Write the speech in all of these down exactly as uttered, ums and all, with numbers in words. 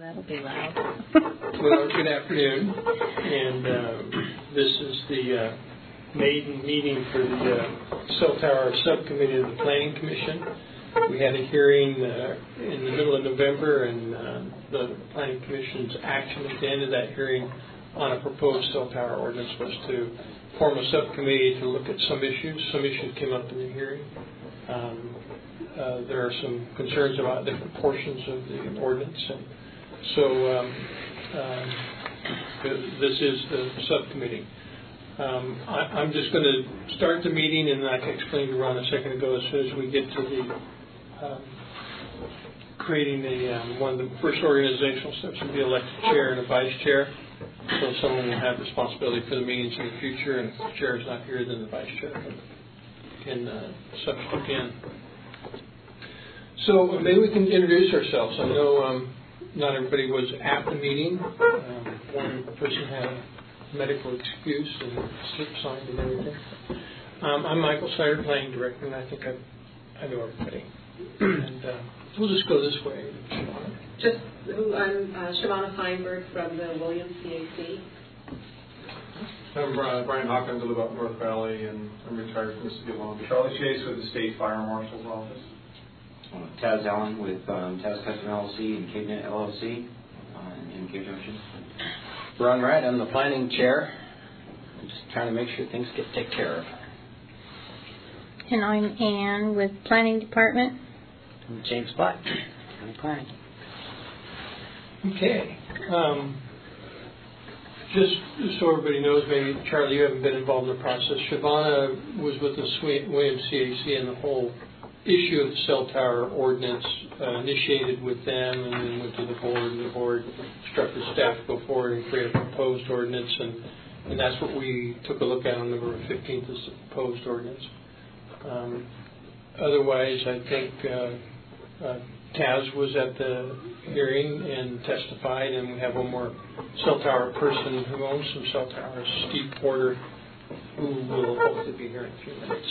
that'll be loud. Well, good afternoon, and uh, this is the uh, maiden meeting for the uh, Cell Tower Subcommittee of the Planning Commission. We had a hearing uh, in the middle of November, and uh, the Planning Commission's action at the end of that hearing on a proposed cell tower ordinance was to form a subcommittee to look at some issues. Some issues came up in the hearing. Um, uh, there are some concerns about different portions of the ordinance, and so um, um, this is the subcommittee. Um, I, I'm just going to start the meeting, and I explained to Ron a second ago, as soon as we get to the um, creating the um, one of the first organizational steps would be elect a chair and a vice chair. So someone will have responsibility for the meetings in the future, and if the chair is not here, then the vice chair can, can uh, substitute in. So maybe we can introduce ourselves. I know um, not everybody was at the meeting. Um, one person had a medical excuse and slip signed and everything. Um, I'm Michael Snyder, Planning Director, and I think I, I know everybody. and uh, we'll just go this way. Just, I'm uh, Shavana Feinberg from the Williams C A C. I'm uh, Brian Hawkins. I live out in North Valley, and I'm retired from the city of Long Beach. Charlie Chase with the State Fire Marshal's Office. Uh, Taz Allen with um, Taz Custom L L C and CaveNet L L C uh, in Cave Junction. Ron Wright, I'm the planning chair. I'm just trying to make sure things get taken care of. And I'm Ann with Planning Department. I'm James Black, I'm planning. Okay. Um, just so everybody knows, maybe, Charlie, you haven't been involved in the process. Shavana was with the Williams C A C, and the whole issue of the cell tower ordinance uh, initiated with them, and then went to the board, and the board instructed staff to go forward and create a proposed ordinance, and, and that's what we took a look at on November fifteenth, is the proposed ordinance. Um, otherwise, I think uh, uh, Taz was at the hearing and testified, and we have one more cell tower person who owns some cell towers, Steve Porter, who will hopefully be here in a few minutes.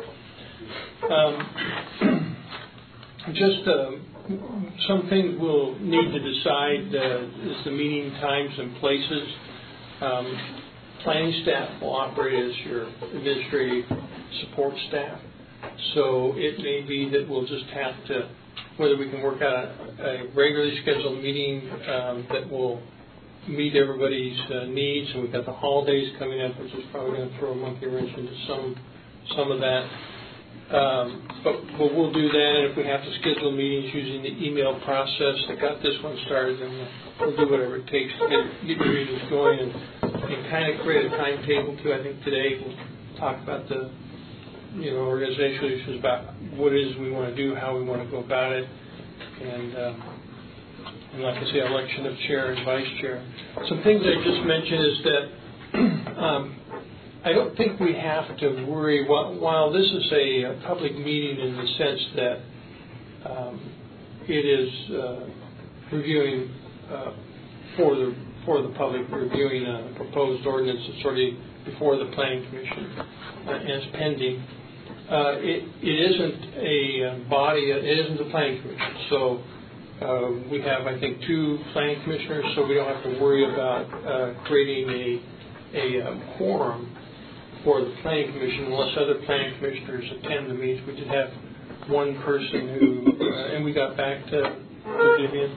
So, um, just uh, some things we'll need to decide uh, is the meeting times and places. Um, planning staff will operate as your administrative support staff, so it may be that we'll just have to, whether we can work out a, a regularly scheduled meeting um, that will meet everybody's uh, needs, and we've got the holidays coming up, which is probably going to throw a monkey wrench into some some of that. Um, but, but we'll do that, and if we have to schedule meetings using the email process that got this one started, then we'll, we'll do whatever it takes to get, get the meetings going and, and kind of create a timetable too. I think today we'll talk about the you know, organizational issues about what it is we want to do, how we want to go about it, and, um, and like I say, election of chair and vice chair. Some things I just mentioned is that um, I don't think we have to worry, while, while this is a, a public meeting in the sense that um, it is uh, reviewing uh, for the for the public, reviewing a proposed ordinance that's already before the Planning Commission uh, and is pending. Uh, it, it isn't a body, it isn't the Planning Commission. So uh, we have, I think, two Planning Commissioners, so we don't have to worry about uh, creating a, a um, quorum for the Planning Commission unless other Planning Commissioners attend the meetings. We did have one person who, uh, and we got back to, to Vivian.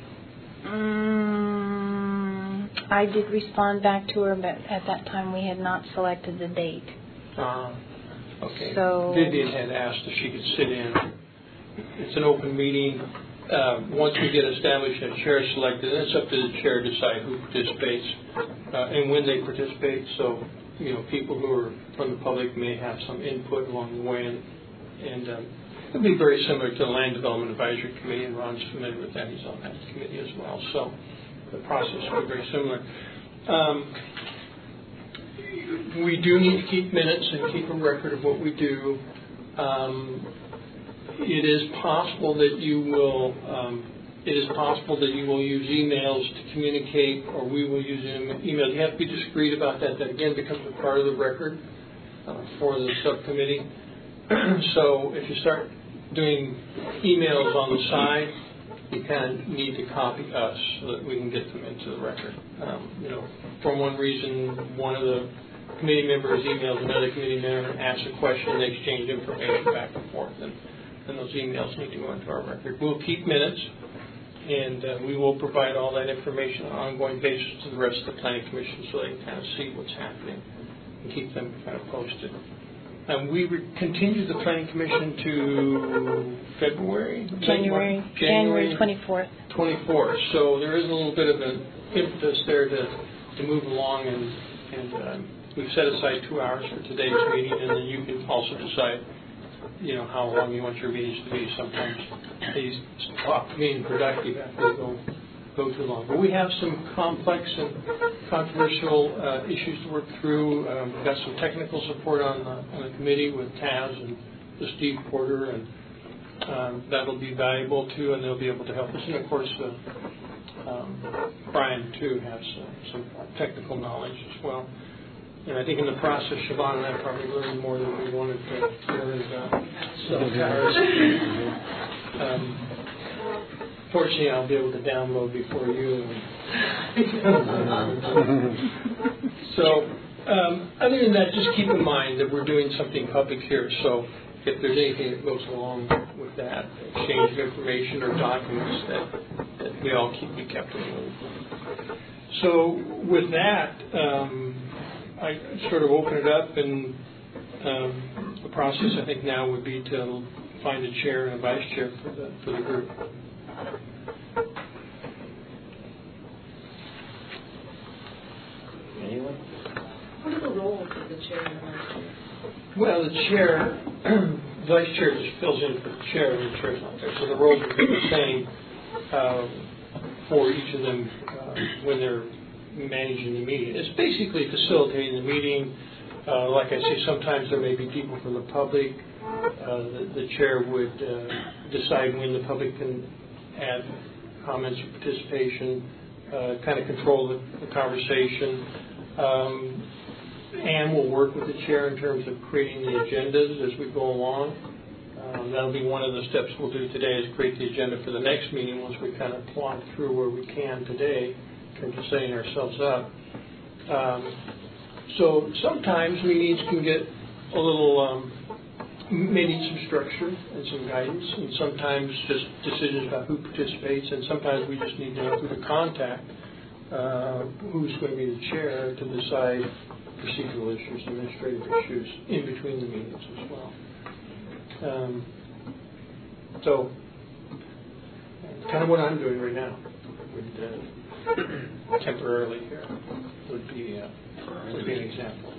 Um, I did respond back to her, but at that time we had not selected the date. Uh, Okay. So Vivian had asked if she could sit in. It's an open meeting. Uh, once we get established and chair selected, it's up to the chair to decide who participates uh, and when they participate. So, you know, people who are from the public may have some input along the way, and, and um, it'll be very similar to the Land Development Advisory Committee, and Ron's familiar with that. He's on that committee as well. So the process will be very similar. Um, We do need to keep minutes and keep a record of what we do. Um, it is possible that you will. Um, it is possible that you will use emails to communicate, or we will use email. You have to be discreet about that. That again becomes a part of the record uh, for the subcommittee. So if you start doing emails on the side, you kind kind of need to copy us so that we can get them into the record. Um, you know, for one reason, one of the committee members emails another committee member, asks a question, they exchange information back and forth, and, and those emails need to go into our record. We'll keep minutes, and uh, we will provide all that information on an ongoing basis to the rest of the Planning Commission so they can kind of see what's happening and keep them kind of posted. Um, we re- continue the Planning Commission to February? January, January, January twenty-fourth. twenty-fourth. So there is a little bit of an impetus there to, to move along, and, and um, we've set aside two hours for today's meeting, and then you can also decide, you know, how long you want your meetings to be. Sometimes they stop being productive after they go, go too long. But we have some complex and controversial uh, issues to work through. Um, we've got some technical support on the, on the committee with Taz and the Steve Porter, and um, that'll be valuable too, and they'll be able to help us. And of course, uh, um, Brian too has uh, some technical knowledge as well. And I think in the process, Siobhan and I probably learned more than we wanted to learn about cell towers. Um, fortunately, I'll be able to download before you. So, um, other than that, just keep in mind that we're doing something public here. So, if there's anything that goes along with that, exchange of information or documents, that, that we all keep be kept in the loop. So, with that. Um, I sort of open it up, and um, the process I think now would be to find a chair and a vice chair for the for the group. Anyone? What are the roles of the chair and the vice chair? Well, the chair, vice chair just fills in for the chair when the chair's not there. So the roles are the same uh, for each of them uh, when they're managing the meeting. It's basically facilitating the meeting. Uh, like I say, sometimes there may be people from the public. Uh, the, the chair would uh, decide when the public can add comments or participation, uh, kind of control the, the conversation. Um, and we'll work with the chair in terms of creating the agendas as we go along. Um, that'll be one of the steps we'll do today, is create the agenda for the next meeting once we kind of plod through where we can today in terms of setting ourselves up. Um, so sometimes meetings can get a little, um, may need some structure and some guidance, and sometimes just decisions about who participates, and sometimes we just need to know who to contact, uh, who's going to be the chair to decide procedural issues, administrative issues in between the meetings as well. Um, so, kind of what I'm doing right now would uh, temporarily here would be uh, would be an example of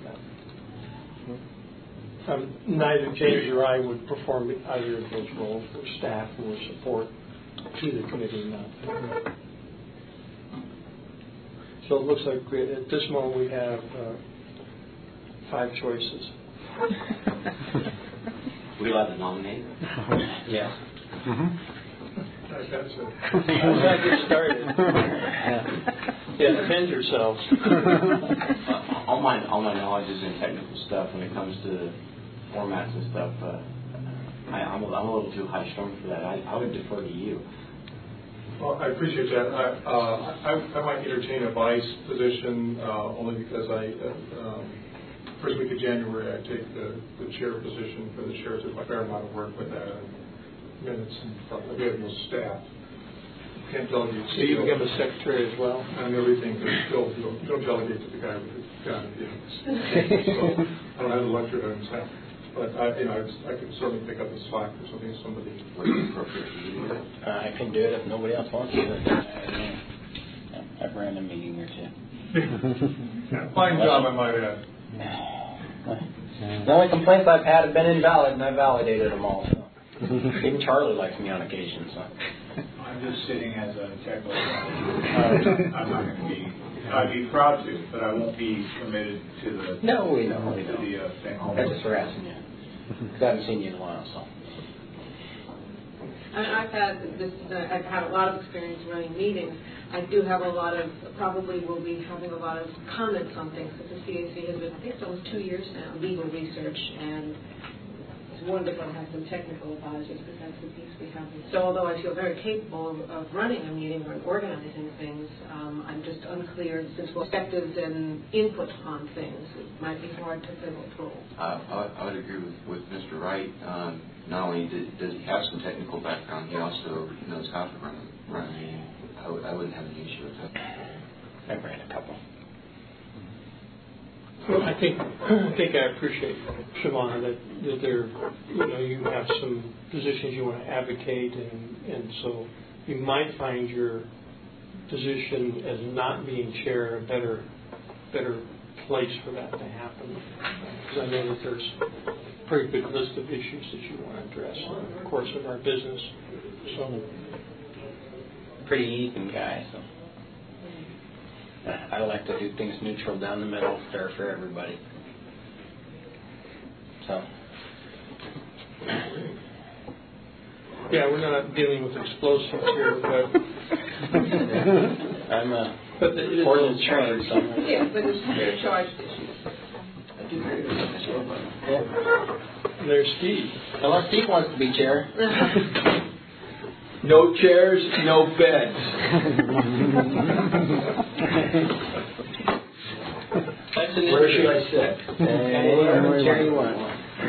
that. Um, neither James or I would perform either of those roles. We're staff and we're support to the committee. Not so it looks like we, at this moment we have uh, five choices. We allowed to nominate? Yeah. That's it. How's that get started? Yeah, defend yourselves. uh, all my all my knowledge is in technical stuff when it comes to formats and stuff. Uh, I, I'm, a, I'm a little too high strung for that. I, I would defer to you. Well, I appreciate that. I, uh, I, I might entertain a vice position uh, only because I, uh, um, first week of January, I take the, the chair position for the chair. So a fair amount of work with that, and minutes and stuff. We have no staff. Can't delegate. So you become a secretary as well? And everything, but still, you don't, you don't delegate to the guy with the gun. You know. So I don't have the luxury of having staff. But I, you know, I, I could certainly pick up the slack for something somebody. Uh, I can do it if nobody else wants to do it. I, yeah, I've ran a meeting or two. Yeah, fine job, I might add. The only complaints I've had have been invalid, and I validated them all. So. Even Charlie likes me on occasion. So. I'm just sitting as a technical advisor. I'm not going to be. I'd be proud to, but I won't be committed to the. No, we know. We to know. the uh, thing. I'm just harassing you because I haven't seen you in a while. So. And I've had this. Uh, I've had a lot of experience running meetings. I do have a lot of. Probably will be having a lot of comments on things. Because the C A C has been, I think it's almost two years now, legal research and it's wonderful to have some technical advisors, because that's the piece we have. So although I feel very capable of, of running a meeting or organizing things, um, I'm just unclear, since we're perspectives and input on things, it might be hard to fill a role. Uh, I, would- I would agree with, with Mister Wright. Um, not only does, does he have some technical background, he also knows how to run, run a meeting. I, would, I wouldn't have any issue with that. I ran a couple. Well, I think I think I appreciate, Shavana, that, that there, you know, you have some positions you want to advocate, and, and so you might find your position as not being chair a better better place for that to happen. Because I know that there's a pretty good list of issues that you want to address in the course of our business. So, Pretty even guy, so. I like to do things neutral, down the middle, fair for everybody. So. yeah, we're not dealing with explosives here, but I'm a but it is ordnance all trained, charged. so. Yeah, but it's they're charged issues. I do agree with that, Mister Yeah. And there's Steve. Unless Steve wants to be chair. No chairs, no beds. That's an Where should I sit? Whatever chair you want.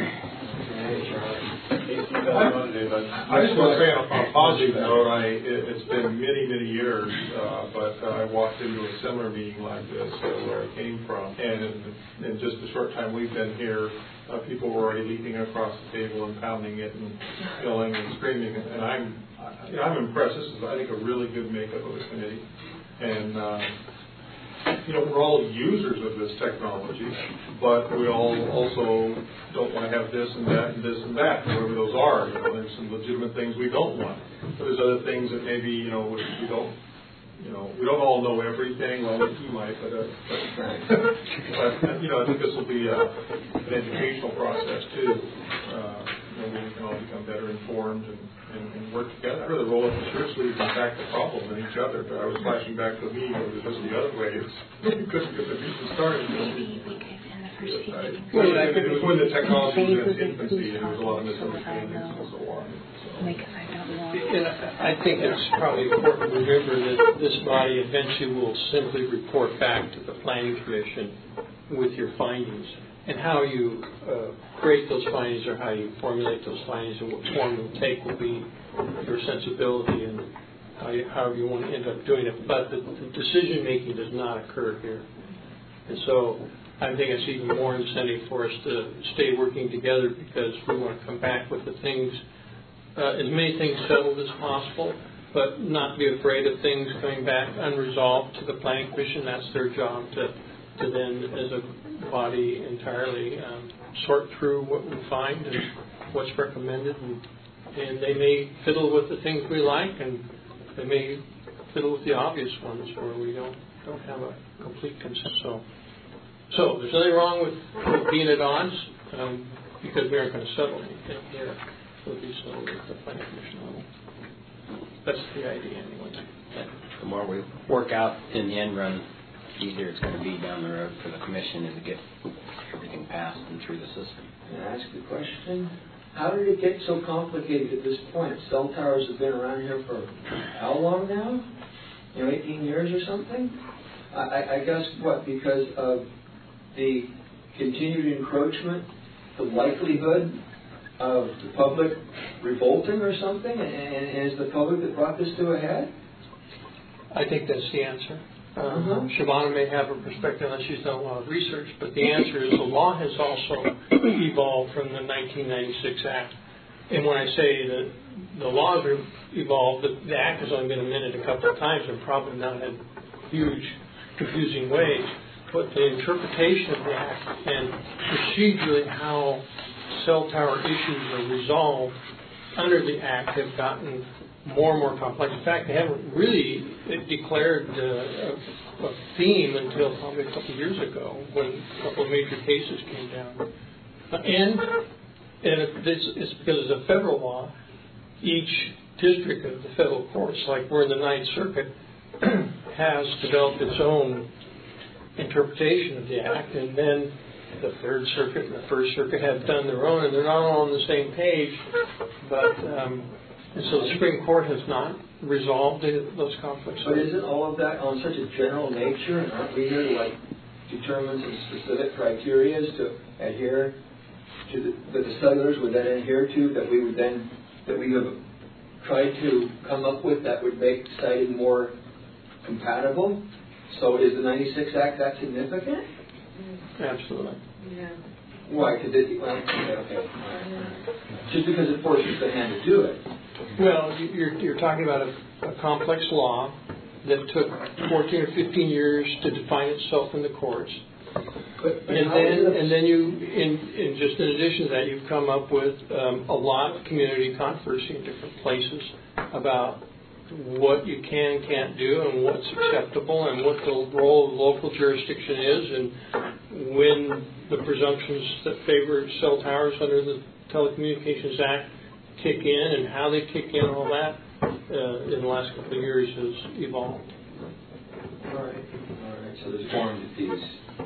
I just want to say on a positive note, I, it, it's been many, many years, uh, but uh, I walked into a similar meeting like this uh, where I came from, and in, in just the short time we've been here, uh, people were already leaping across the table and pounding it and yelling and screaming, and I'm, I, you know, I'm impressed. This is, I think, a really good makeup of this committee, and uh, you know, we're all users of this technology, but we all also don't want to have this and that and this and that, whatever those are. You know, there's some legitimate things we don't want. But there's other things that maybe, you know, we we don't, you know, we don't all know everything. Well, you might, but, uh, but you know, I think this will be a, an educational process too. Uh, you know, we can all become better informed and, and, and work together. I'd rather roll up the shirt sleeves and attack the problem than each other. But I was flashing back to me, it was just the other way. It's, we couldn't get the meeting started. Maybe we could in the first few Right. meetings. Well, I think it was when the technology was in its infancy, and there was a lot of misunderstandings and so on. So. Because I don't want. And I I think it's probably important to remember that this body eventually will simply report back to the Planning Commission with your findings. And how you uh, create those findings or how you formulate those findings and what form they'll take will be your sensibility and how you, however you want to end up doing it. But the, the decision making does not occur here. And so I think it's even more incentive for us to stay working together, because we want to come back with the things, uh, as many things settled as possible, but not be afraid of things coming back unresolved to the Planning Commission. That's their job to, to then, as a body, entirely um, sort through what we find and what's recommended. And, and they may fiddle with the things we like, and they may fiddle with the obvious ones where we don't, don't have a complete consensus. So, so there's nothing wrong with, with being at odds, um, because we aren't going to settle anything here. It'll be settled at the Planning Commission level. That's the idea anyway. The more we work out in the end run, the easier it's going to be down the road for the commission and to get everything passed and through the system. Can I ask a question? How did it get so complicated at this point? Cell towers have been around here for how long now? You know, eighteen years or something? I, I, I guess what? Because of the continued encroachment, the likelihood of the public revolting or something, and, and is the public that brought this to a head? I think that's the answer. Um, Uh-huh. Shavana may have a perspective on she's done a lot of research, but the answer is the law has also evolved from the nineteen ninety-six Act. And when I say that the laws are evolved, the, the Act has only been amended a couple of times and probably not in huge, confusing ways. But the interpretation of the Act and procedurally how cell tower issues are resolved under the Act have gotten more and more complex. In fact, they haven't really declared uh, a, a theme until probably a couple of years ago when a couple of major cases came down. Uh, and and if this is because it's a federal law, each district of the federal courts, like we're in the Ninth Circuit, has developed its own interpretation of the Act, and then the Third Circuit and the First Circuit have done their own, and they're not all on the same page. But um, and so the Supreme Court has not resolved the, those conflicts. But isn't all of that on such a general nature, and aren't we here to like determine some specific criteria to adhere to the, that the settlers would then adhere to, that we would then that we have tried to come up with that would make siting more compatible? So is the ninety-six Act that significant? Absolutely. Yeah. Why? Because it, well, okay, okay. Just because it forces the hand to do it. Well, you- you're, you're talking about a, a complex law that took fourteen or fifteen years to define itself in the courts. But, but And how is then, it- and then you, in, in just in addition to that, you've come up with um, a lot of community controversy in different places about what you can and can't do and what's acceptable and what the role of local jurisdiction is and when the presumptions that favor cell towers under the Telecommunications Act kick in and how they kick in, all that uh, in the last couple of years has evolved. All right. All right. So there's form to these.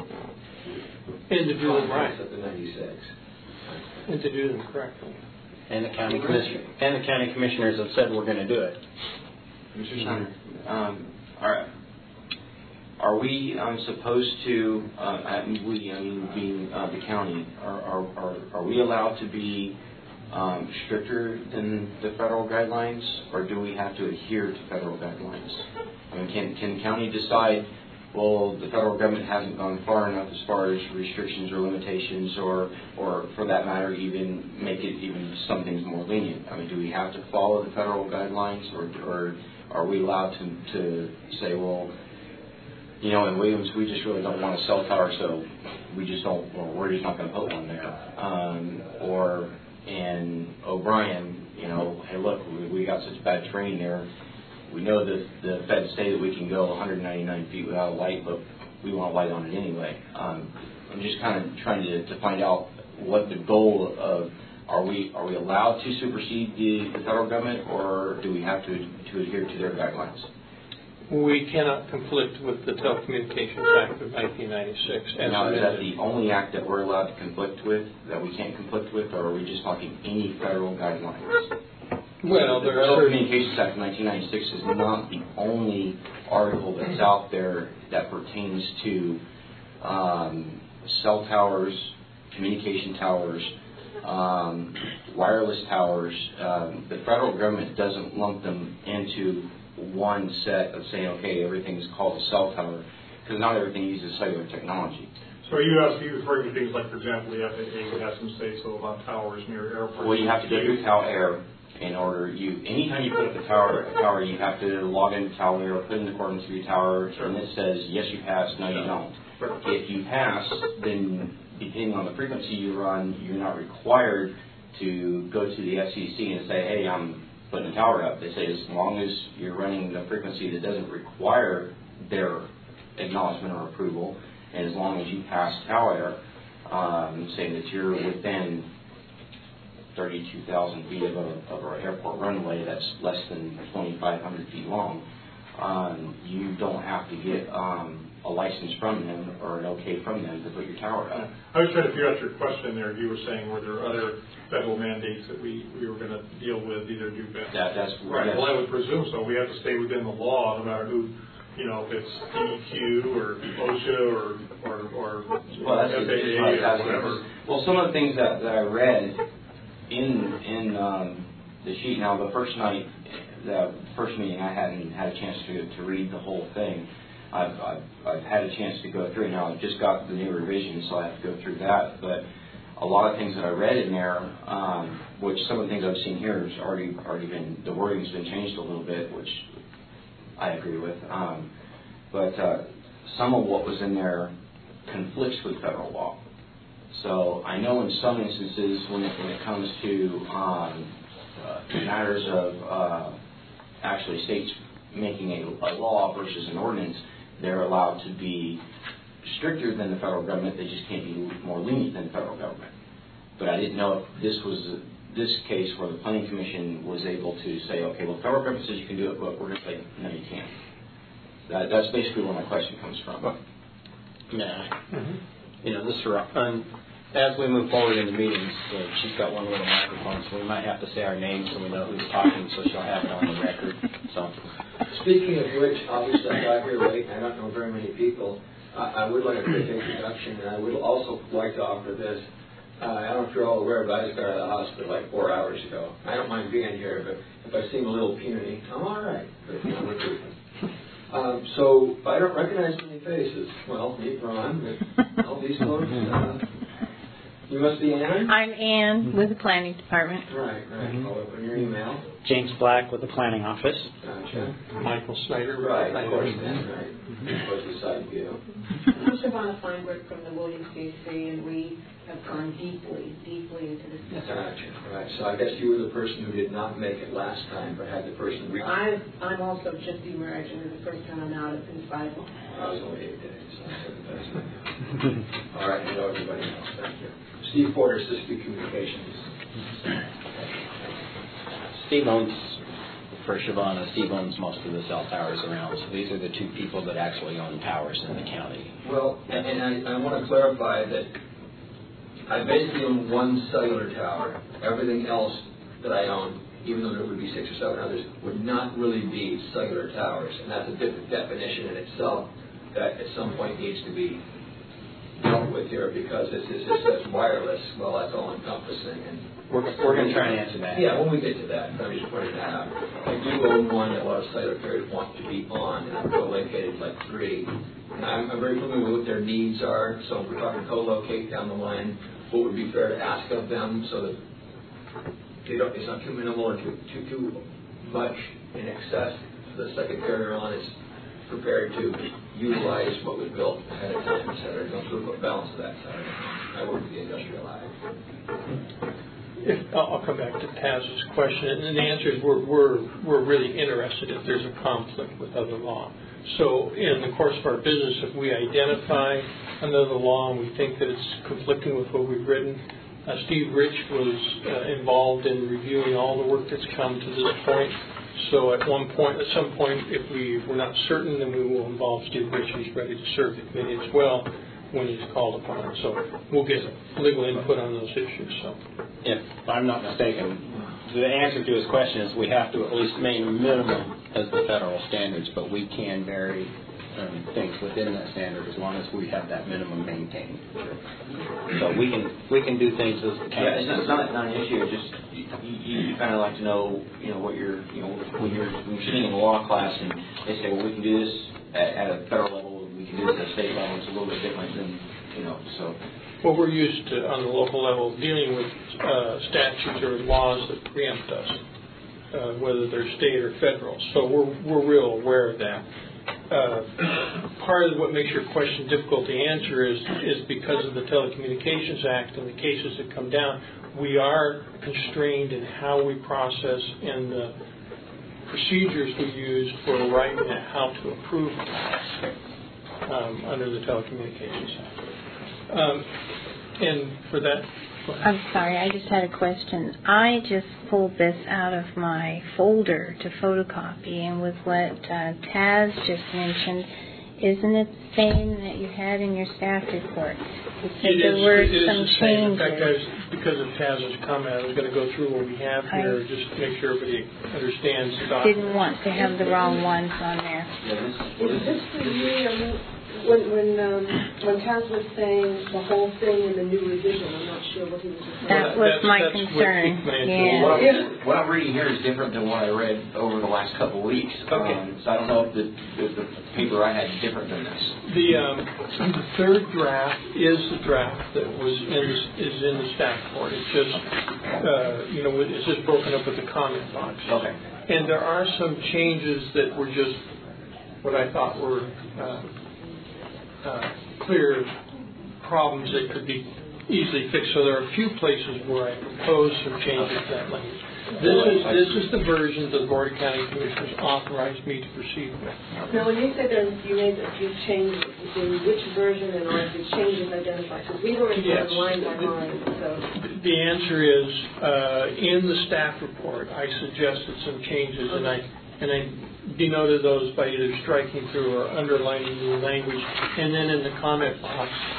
And to do them right. Of the ninety-six. And to do them correctly. And the county commissioner, and the county commissioners have said we're going to do it. Mister Steiner, um, are, are we um, supposed to, uh, I mean, we, I mean, being uh, the county, are, are, are, are we allowed to be um, stricter than the federal guidelines, or do we have to adhere to federal guidelines? I mean, can, can the county decide, well, the federal government hasn't gone far enough as far as restrictions or limitations, or, or for that matter, even make it even some things more lenient? I mean, do we have to follow the federal guidelines, or, or are we allowed to, to say, well, you know, in Williams, we just really don't want a cell tower, so we just don't, well, we're just not going to put one there. Um, or in O'Brien, you know, hey, look, we, we got such bad terrain there. We know that the feds say that we can go one hundred ninety-nine feet without a light, but we want a light on it anyway. Um, I'm just kind of trying to, to find out what the goal of, are we are we allowed to supersede the, the federal government, or do we have to to adhere to their guidelines? We cannot conflict with the Telecommunications Act of nineteen ninety-six. And now, is that the only act that we're allowed to conflict with, that we can't conflict with, or are we just talking any federal guidelines? Well, the there are certain... Telecommunications Act of nineteen ninety-six is not the only article that's out there that pertains to um, cell towers, communication towers, um, wireless towers. Um, the federal government doesn't lump them into one set of saying, okay, everything's called a cell tower, because not everything uses cellular technology. So are you asking, you referring to things like, for example, the F A A has some say so about towers near airports? Well, you have to go through TowerAir in order, you, anytime you put up a tower, a tower, you have to log into TowerAir or put in the coordinates for your tower, Sure. and it says, yes, you pass, no, you don't. Sure. If you pass, then depending on the frequency you run, you're not required to go to the F C C and say, hey, I'm putting a tower up. They say as long as you're running the frequency that doesn't require their acknowledgement or approval, and as long as you pass TowerAir, um, saying that you're within thirty-two thousand feet of, a, of our airport runway that's less than twenty-five hundred feet long, um, you don't have to get um, a license from them or an okay from them to put your tower up. I was trying to figure out your question there. You were saying, were there other federal mandates that we, we were going to deal with, either do better? That, that's Right. yes. Well, I would presume so. We have to stay within the law, no matter who, you know, if it's D E Q or OSHA or or, or Well, that's F A A just what I was or asking. whatever. Well, some of the things that, that I read in in um, the sheet. Now, the first night, the first meeting, I hadn't had a chance to to read the whole thing. I've, I've I've had a chance to go through it now. I've just got the new revision, so I have to go through that. But a lot of things that I read in there, um, which some of the things I've seen here has already already been, the wording's been changed a little bit, which I agree with. Um, but uh, some of what was in there conflicts with federal law. So I know in some instances when it, when it comes to um, uh, matters of uh, actually states making a, a law versus an ordinance, they're allowed to be stricter than the federal government. They just can't be more lenient than the federal government. But I didn't know if this was this case where the Planning Commission was able to say, okay, well, the federal government says you can do it, but we're going to say, no, you can't. That, that's basically where my question comes from. Yeah. Mm-hmm. you know, this um, as we move forward in the meetings, uh, she's got one little microphone, so we might have to say our name so we know who's talking, so she'll have it on the record. So, speaking of which, obviously I got here late, and I don't know very many people. I, I would like a quick introduction, and I would also like to offer this. Uh, I don't know if you're all aware, but I just got out of the hospital like four hours ago. I don't mind being here, but if I seem a little puny, I'm all right. But you know, we're treatment. Um, so I don't recognize many faces. Well, meet Ron, but all these folks. Uh, you must be Ann? I'm Ann with the planning department. Right, right. Mm-hmm. I'll open your email. James Black with the planning office. Gotcha. Michael Snyder. Right, of course, then, right. Of course, the side view. I'm Shavonna Feinberg from the Williams C C, and we have gone deeply, deeply into this. Gotcha. Right. So I guess you were the person who did not make it last time, but had the person. Re- I'm, I'm also just emerged, and it's the first time I'm out of inside. I was only eight days. So I said the best. All right. Hello, everybody else. Thank you. Steve Porter, Cisco Communications. Steve owns, for Shavonna, Steve owns most of the cell towers around. So these are the two people that actually own towers in the county. Well, and, and I, I want to clarify that I basically own one cellular tower. Everything else that I own, even though there would be six or seven others, would not really be cellular towers. And that's a different definition in itself that at some point needs to be dealt with here, because this is just says wireless. Well, that's all encompassing. And we're, we're going to try and answer that. Yeah, when we get to that, I'm just pointing that out. I do own one that a lot of cellular carriers want to be on, and I'm co-located like three. And I'm, I'm very familiar with what their needs are. So if we're talking co-locate down the line, what would be fair to ask of them so that they don't, it's not too minimal or too, too, too much in excess. So the second carrier on is prepared to utilize what was built ahead of time, et cetera. Don't sort of balance that side. I work with the industrial eye. If, I'll come back to Taz's question, and the answer is we're, we're, we're really interested if there's a conflict with other law. So in the course of our business, if we identify another law and we think that it's conflicting with what we've written, uh, Steve Rich was uh, involved in reviewing all the work that's come to this point. So at one point, at some point, if we, we're not certain, then we will involve Steve Rich. He's ready to serve the committee as well when he's called upon. So we'll get legal input on those issues. So, if I'm not mistaken, the answer to his question is we have to at least maintain a minimum as the federal standards, but we can vary um, things within that standard as long as we have that minimum maintained. So we can we can do things as the county. Yeah, it's not, it's not, not an issue. It's just you, you, you kind of like to know, you know, what you're, you know, when you're when you're sitting in a law class and they say, well, we can do this at, at a federal level, and we can do this at a state level. It's a little bit different than, you know, so. well, we're used to on the local level dealing with uh, statutes or laws that preempt us, uh, whether they're state or federal. So we're we're real aware of that. Uh, part of what makes your question difficult to answer is is because of the Telecommunications Act and the cases that come down. We are constrained in how we process and the procedures we use for writing and how to approve um, under the Telecommunications Act. Um, and for that, I'm sorry, I just had a question. I just pulled this out of my folder to photocopy, and with what uh, Taz just mentioned, isn't it the same that you had in your staff report? You said it there is, were it is some the same. In changes. fact, I was, because of Taz's comment, I was going to go through what we have here I just to make sure everybody understands the didn't document. want to have the wrong ones on there. Yeah, this, Is this for you? I mean, when when um, when Taz was saying the whole thing in the new revision, I'm not sure what he was referring to. That was That's- my that's what concern. piqued my interest. Yeah. What I'm, what I'm reading here is different than what I read over the last couple of weeks. Okay. Um, so I don't know if the, if the paper I had is different than this. The, um, the third draft is the draft that was in the, is in the staff report. It's just, uh, you know, it's just broken up with the comment box. Okay. And there are some changes that were just what I thought were uh, uh, clear problems that could be easily fixed. So there are a few places where I propose some changes to that language. This is this is the version that the Board of County Commissioners authorized me to proceed with. Now, when you said that you made a few changes, in which version and are the changes identified? Because we were in Yes. line by line, so. The answer is uh, in the staff report. I suggested some changes, and I and I denoted those by either striking through or underlining new language. And then in the comment box,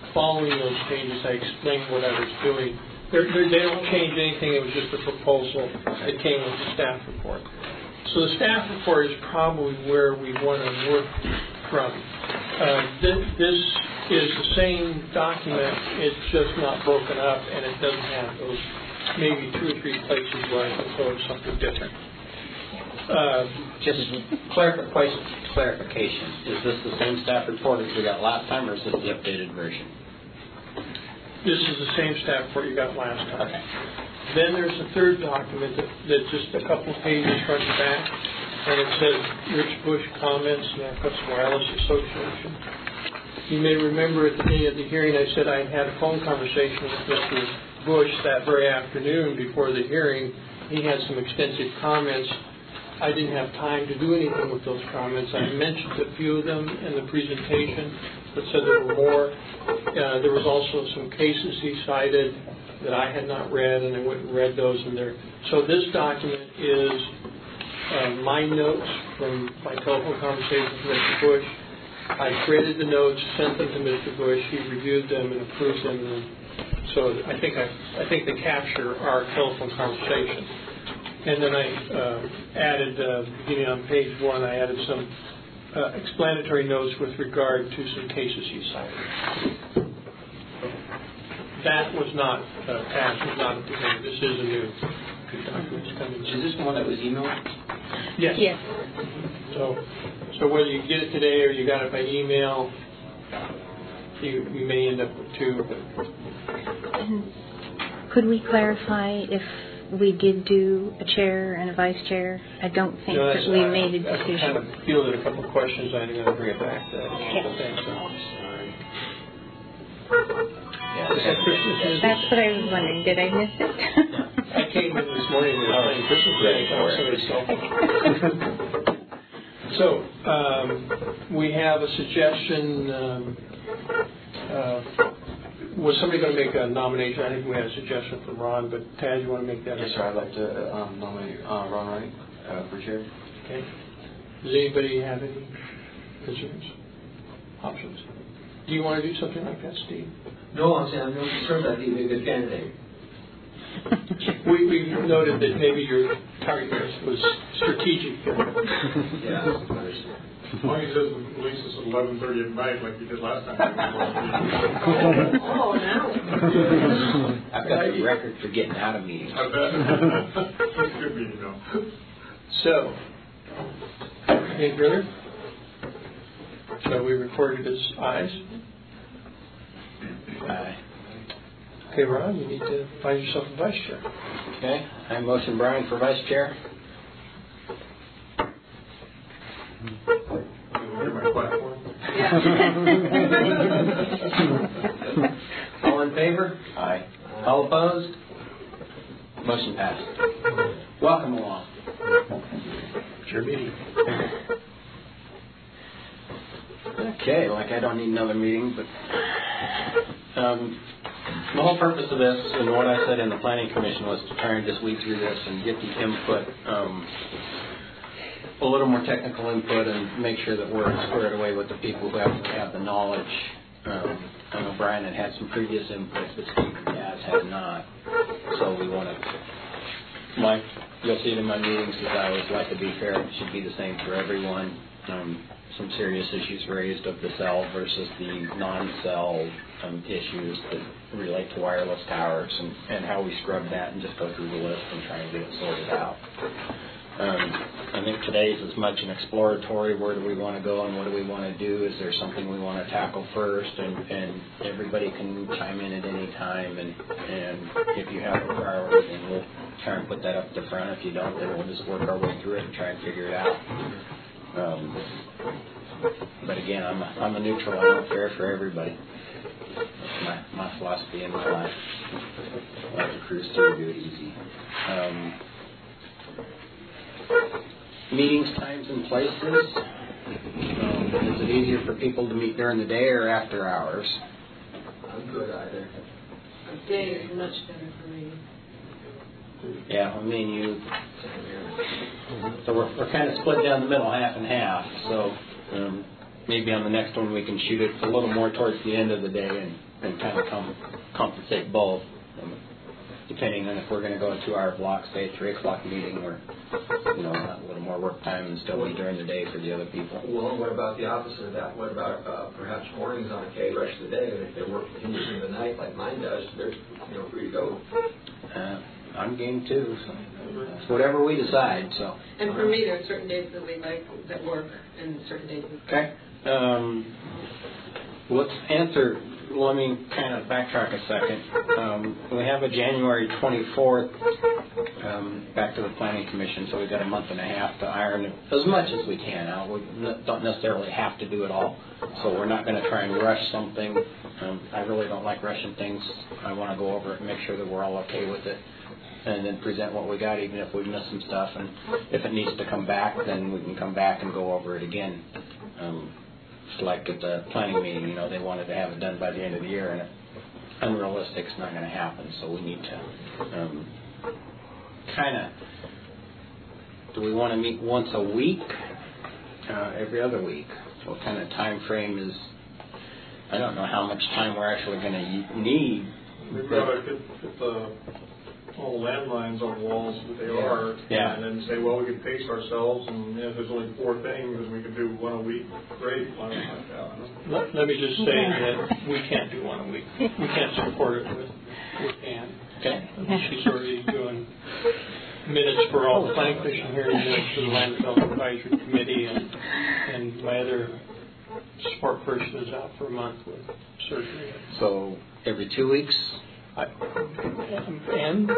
following those changes, I explained what I was doing. They're, they're, they don't change anything. It was just a proposal that came with the staff report. So the staff report is probably where we want to work from. Uh, th- this is the same document. It's just not broken up, and it doesn't have those maybe two or three places where I propose something different. Uh, Just clarification, clarification. Is this the same staff report as we got last time, or is this the updated version? This is the same staff report you got last time. Okay. Then there's a third document that, that's just a couple of pages front and back, and it says Rich Bush comments, Northwest Wireless Association. You may remember at the beginning of the hearing I said I had a phone conversation with Mister Bush that very afternoon before the hearing. He had some extensive comments. I didn't have time to do anything with those comments. I mentioned a few of them in the presentation, but said there were more. Uh, there was also some cases he cited that I had not read, and I went and read those in there. So this document is uh, my notes from my telephone conversation with Mister Bush. I created the notes, sent them to Mister Bush. He reviewed them and approved them. And so I think I, I think they capture our telephone conversation. And then I uh, added, uh, beginning on page one, I added some uh, explanatory notes with regard to some cases he cited. That was not uh, passed, was not approved. This is a new document coming. Is this the one that was emailed? Yes. Yes. So, so whether you get it today or you got it by email, you, you may end up with two. And could we clarify if we did do a chair and a vice chair? I don't think No, that we I, made a I decision. kind of fielded a couple of questions. I'm going to bring it back to that. Yeah. Thanks. Yeah, Is that Christmas? That's what I was wondering. Did I miss it? I came in this morning and we were playing Christmas music on somebody's cell phone. So, um, we have a suggestion. Um, uh, was somebody going to make a nomination? I think we had a suggestion from Ron, but Tad, you want to make that? Yes, sir. I'd like to um, nominate uh, Ron Wright uh, for chair. Okay. Does anybody have any concerns, options? Do you want to do something like that, Steve? No, I'm saying I'm no concerned that he'd be a good candidate. We, we noted that maybe your target was strategic. Yeah. As long as he doesn't release us at eleven thirty at night like he did last time. Oh, now. I've got the record for getting out of meetings. I bet. It's a good meeting, though. So, any further? So we recorded as ayes. Aye. Okay, Ron, you need to find yourself a vice chair. Okay. I motion Brian for vice chair. Hear my platform. All in favor? Aye. All opposed? Motion passed. Welcome along. It's your meeting. Okay, like I don't need another meeting, but um, the whole purpose of this and what I said in the Planning Commission was to try and just weed through this and get the input, um, a little more technical input, and make sure that we're squared away with the people who actually have the knowledge. Um, I know Brian had had some previous input, but Steve and Daz had not. So we want to, like, you'll see it in my meetings, because I always like to be fair. It should be the same for everyone. Um, some serious issues raised of the cell versus the non-cell um, issues that relate to wireless towers, and, and how we scrub that and just go through the list and try and get it sorted out. Um, I think today's as much an exploratory, where do we want to go and what do we want to do? Is there something we want to tackle first? And, and everybody can chime in at any time. And, and if you have a priority, then we'll try and put that up to the front. If you don't, then we'll just work our way through it and try and figure it out. Um, but again, I'm a, I'm a neutral. I don't care for everybody. That's my, my philosophy in my life. I like to cruise through, do it easy. Um, meetings, times, and places. Um, is it easier for people to meet during the day or after hours? I'm good either. A day is much better for me. Yeah, I mean you. So we're we're kind of split down the middle, half and half. So um, maybe on the next one we can shoot it a little more towards the end of the day and and kind of com- compensate both, um, depending on if we're going to go in two-hour blocks, say three o'clock meeting, or you know a little more work time and still be during the day for the other people. Well, what about the opposite of that? What about uh, perhaps mornings on a K, rest of the day, and if they work continuously in the night like mine does, they're you know free to go. Uh, I'm game too, so it's whatever we decide. So. And for me, there are certain days of the week I, that work, and certain days of the week. Okay. Um, let's answer. Let me kind of backtrack a second. Um, we have a January twenty-fourth um, back to the Planning Commission, so we've got a month and a half to iron as much as we can out. We don't necessarily have to do it all, so we're not going to try and rush something. Um, I really don't like rushing things. I want to go over it and make sure that we're all okay with it, and then present what we got, even if we miss some stuff. And if it needs to come back, then we can come back and go over it again. Um, It's like at the planning meeting, you know, they wanted to have it done by the end of the year, and it's unrealistic. It's not going to happen. So we need to um, kind of, do we want to meet once a week, uh, every other week? What kind of time frame is, I don't know how much time we're actually going to need. We've got to get, get the all landlines on walls that they Yeah. are, Yeah. and then say, well, we can pace ourselves, and if there's only four things, and we can do one a week, great. Why not like that? Let, let me just say that we can't do one a week. We can't support it with, with Ann. Okay. She's already doing minutes for all the planning commission hearings, minutes for the land development advisory committee, and, and my other support person is out for a month with surgery. So every two weeks? I, and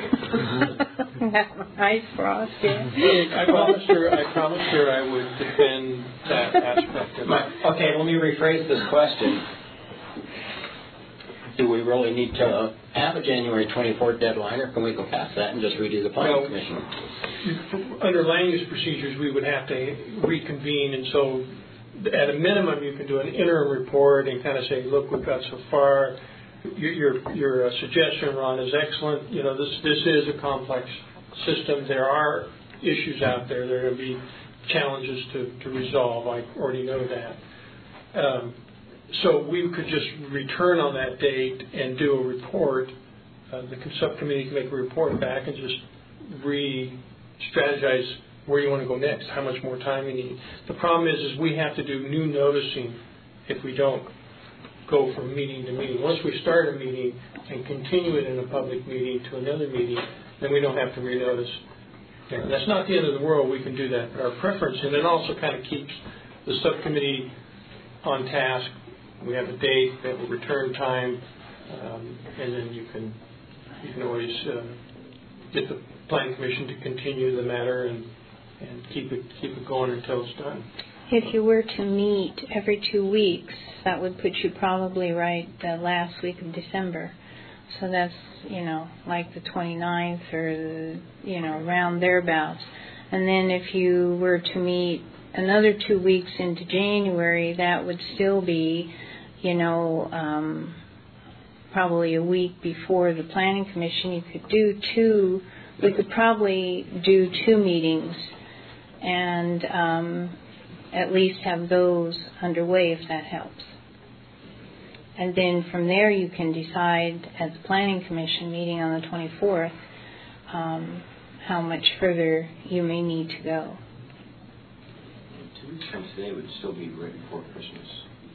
Nice frost, yeah. I promised her, I promised her I would defend that aspect of it. Okay, let me rephrase this question. Do we really need to have a January twenty-fourth deadline, or can we go past that and just redo the planning Well, commission? Under land use procedures, we would have to reconvene, and so at a minimum, you can do an interim report and kind of say, look, we've got so far. Your your, your uh, suggestion, Ron, is excellent. You know, this this is a complex system. There are issues out there. There are going to be challenges to, to resolve. I already know that. Um, so we could just return on that date and do a report. Uh, the subcommittee can make a report back and just re-strategize where you want to go next, how much more time you need. The problem is, is we have to do new noticing if we don't go from meeting to meeting. Once we start a meeting and continue it in a public meeting to another meeting, then we don't have to renotice. Yeah, that's not the end of the world. We can do that. But our preference, and it also kind of keeps the subcommittee on task. We have a date, we have a return time, um, and then you can you can always uh, get the planning commission to continue the matter and and keep it keep it going until it's done. If you were to meet every two weeks, that would put you probably right the last week of December. So that's, you know, like the twenty-ninth or, the, you know, around thereabouts. And then if you were to meet another two weeks into January, that would still be, you know, um, probably a week before the Planning Commission. You could do two, we could probably do two meetings and um, at least have those underway if that helps. And then from there you can decide at the Planning Commission meeting on the twenty-fourth um, how much further you may need to go. Two weeks from today would still be right before Christmas.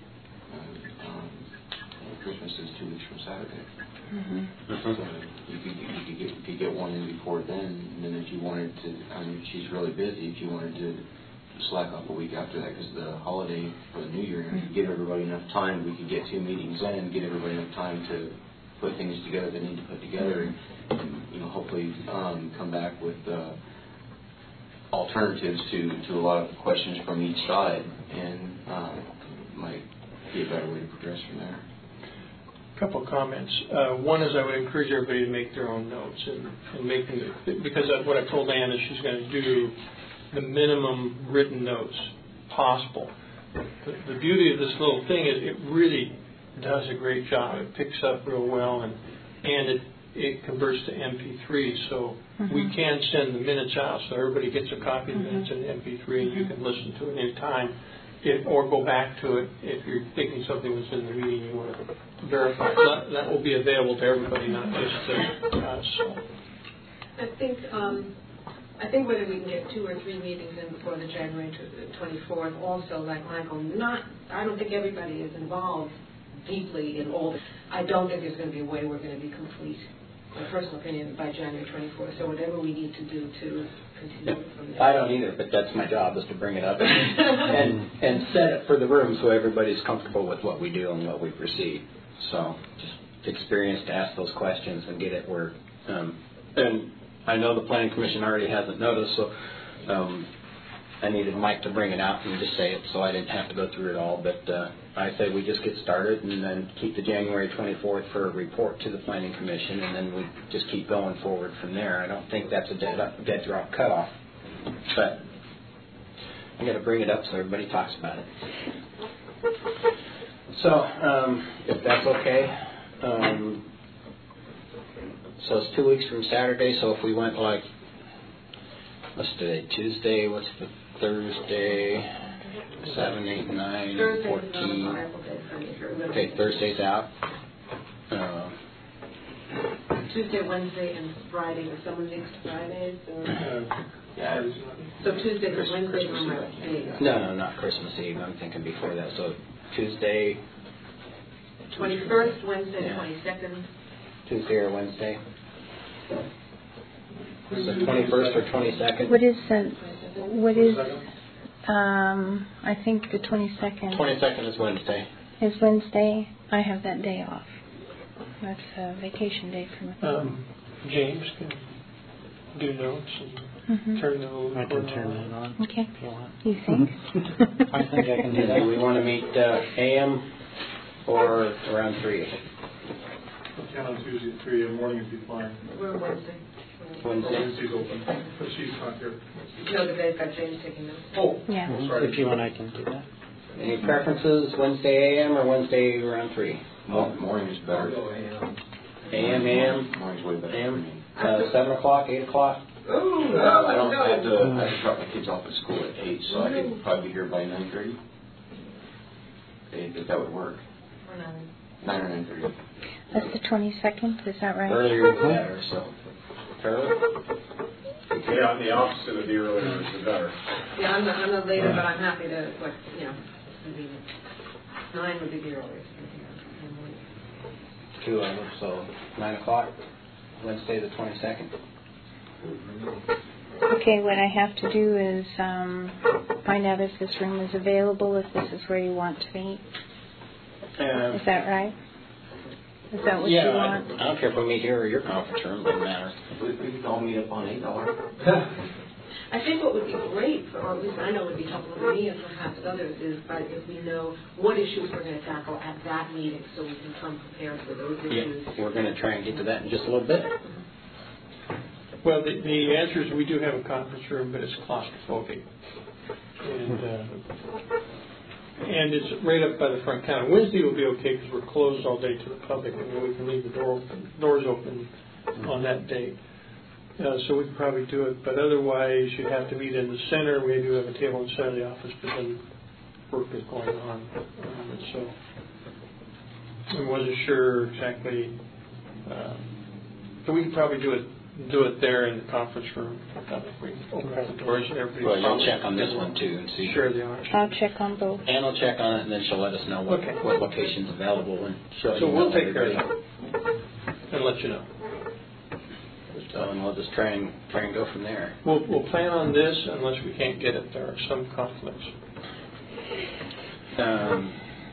Uh, um, Christmas is two weeks from Saturday. Mm-hmm. So you could, you, could get, you could get one in before then, and then if you wanted to, I mean, she's really busy, if you wanted to slack off a week after that, because the holiday for the New Year, and mm-hmm. give everybody enough time, we could get two meetings in, give everybody enough time to put things together they need to put together, and, and you know, hopefully um, come back with uh, alternatives to, to a lot of questions from each side, and uh, might be a better way to progress from there. A couple of comments. Uh, one is I would encourage everybody to make their own notes and, and make them, because what I told Ann is she's going to do the minimum written notes possible. The, the beauty of this little thing is it really does a great job. It picks up real well, and and it, it converts to M P three, so mm-hmm. we can send the minutes out so everybody gets a copy of the minutes in M P three, and you can listen to it any time. if, or go back to it if you're thinking something was in the meeting you want to verify. That, that will be available to everybody, not just to us. I think um, I think whether we can get two or three meetings in before the January twenty-fourth. Also, like Michael, not I don't think everybody is involved deeply in all this. I don't think there's going to be a way we're going to be complete, my personal opinion, by January twenty-fourth. So whatever we need to do to continue from there. I don't either, but that's my job, is to bring it up and, and and set it for the room so everybody's comfortable with what we do and what we proceed. So just experience to ask those questions and get it where. Um, and I know the Planning Commission already hasn't noticed, so um, I needed Mike to bring it out and just say it so I didn't have to go through it all. But uh, I say we just get started and then keep the January twenty-fourth for a report to the Planning Commission, and then we just keep going forward from there. I don't think that's a dead, dead drop cutoff, but I got to bring it up so everybody talks about it. So um, if that's okay. Um, so it's two weeks from Saturday, so if we went like, what's today, Tuesday, what's the Thursday, seven, eight, nine, fourteen. Okay, Thursday's out. Uh, Tuesday, Wednesday, and Friday. Are someone next Fridays? Or? Uh, Yeah. So Tuesday, Christ- Wednesday, Christmas and Eve. Friday. No, no, not Christmas Eve. I'm thinking before that. So Tuesday, twenty-first, Wednesday, Yeah. twenty-second. Tuesday or Wednesday. So twenty-first or twenty-second. What is the, what is, um, I think the twenty-second twenty-second is Wednesday. is Wednesday. I have that day off. That's a vacation day for me. um, James can do notes and Mm-hmm. turn the whole I can recorder turn on. that on Okay. if you want. You think? I think I can do that. Do we want to meet uh, A M or around three? Okay, on Tuesday at three, in the morning would be fine. We're Wednesday. Wednesday. Wednesday's open, but she's not here. No, the day's got James taking notes. Oh, Yeah. oh, sorry. If you want, I can do that. Any preferences? Wednesday A M or Wednesday around three? Mo- Morning is better. A M, A M, Morning's way better A for M, me. uh, seven o'clock, eight o'clock. Oh, Uh, I don't I have to, I have to drop my kids off at school at eight, so I could probably be here by nine thirty. If if that would work. Or nine. Nine or nine thirty. That's the twenty-second. Is that right? Earlier the better, so. Charlie? Yeah, the opposite of the earlier is the better. Yeah, I'm not, I'm not later, but I'm happy to, like, you know, maybe nine would be the earliest. Two of them, so nine o'clock, Wednesday the twenty-second. Okay, what I have to do is um, find out if this room is available, if this is where you want to meet. Is that right? Is that what yeah, you want? I, I don't care if we meet here or your conference room, doesn't matter. We, we could all meet up on eight dollars. I think what would be great, for, or at least I know would be helpful for me and perhaps others, is by, if we know what issues we're going to tackle at that meeting so we can come prepared for those issues. Yeah, we're going to try and get to that in just a little bit. Well, the, the answer is we do have a conference room, but it's claustrophobic. And, uh, and it's right up by the front counter. Wednesday will be okay because we're closed all day to the public, and we can leave the door open, doors open on that date. Uh, so we can probably do it, but otherwise you have to meet in the center. We do have a table in the center of the office, but then work is going on. Um, so I wasn't sure exactly. Um, so we could probably do it do it there in the conference room. If we open up the doors and everybody. Well, you'll check on this one too and see. Sure, they are. I'll check on both. Ann will check on it, and then she'll let us know what, Okay. what location's available. And she'll So email we'll take care of everybody. that and let you know. So, and we'll just try and try and go from there. We'll, we'll plan on this unless we can't get it. There are some conflicts. Um,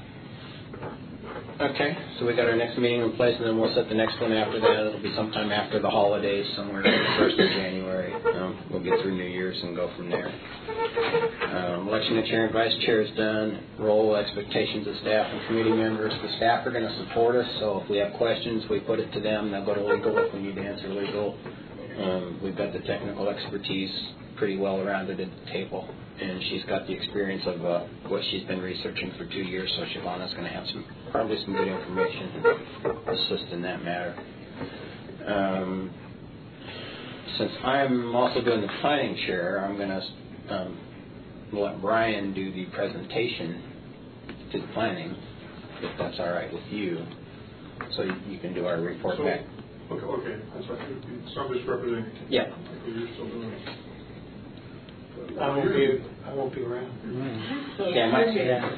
okay, so we got our next meeting in place, and then we'll set the next one after that. It'll be sometime after the holidays, somewhere in the first of January. Um, we'll get through New Year's and go from there. Um, election of chair and vice chair is done. Role expectations of staff and committee members. The staff are going to support us, so if we have questions, we put it to them. They'll go to legal if we need to answer legal. Um, we've got the technical expertise pretty well rounded at the table, and she's got the experience of uh, what she's been researching for two years, so Siobhan's going to have some probably some good information to assist in that matter. Um, since I'm also doing the planning chair, I'm going to um, let Brian do the presentation to the planning, if that's all right with you, so you, you can do our report So, back. Okay, okay, that's right. So I'm just representing. Yeah. Okay, you're still doing it. I won't be, I won't be around. Yeah, I might say that.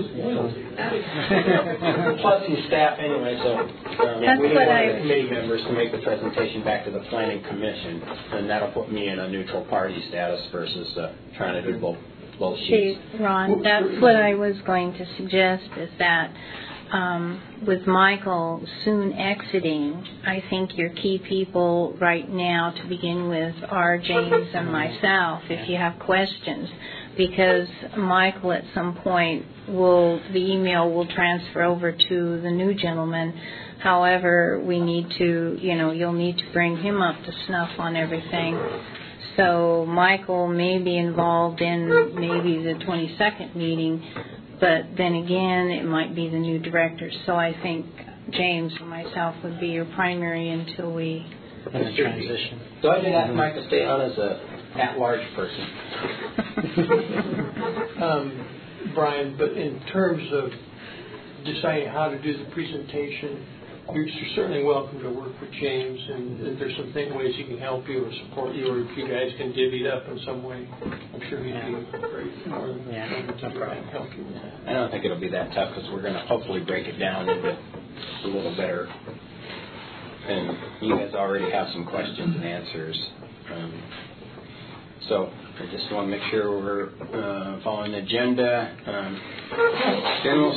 Plus he's staff anyway, so um, That's we need what one I- of the committee members to make the presentation back to the planning commission, and that'll put me in a neutral party status versus uh, trying to do both both See, sheets. Ron, that's what I was going to suggest, is that um, with Michael soon exiting, I think your key people right now to begin with are James and myself, if you have questions, because Michael at some point will, the email will transfer over to the new gentleman. However, we need to, you know, you'll need to bring him up to snuff on everything. So Michael may be involved in maybe the twenty-second meeting, but then again, it might be the new director. So I think James and myself would be your primary until we... In the transition. So I did ask Mike to stay on as a at-large person. Um, Brian, but in terms of deciding how to do the presentation, you're certainly welcome to work with James, and if there's some thing, ways he can help you or support you, or if you guys can divvy it up in some way, I'm sure he'd be great. More than Yeah, willing no to problem. help you with that. I don't think it'll be that tough because we're going to hopefully break it down into a little better. And you guys already have some questions and answers. Um, so I just want to make sure we're uh, following the agenda. Um, general.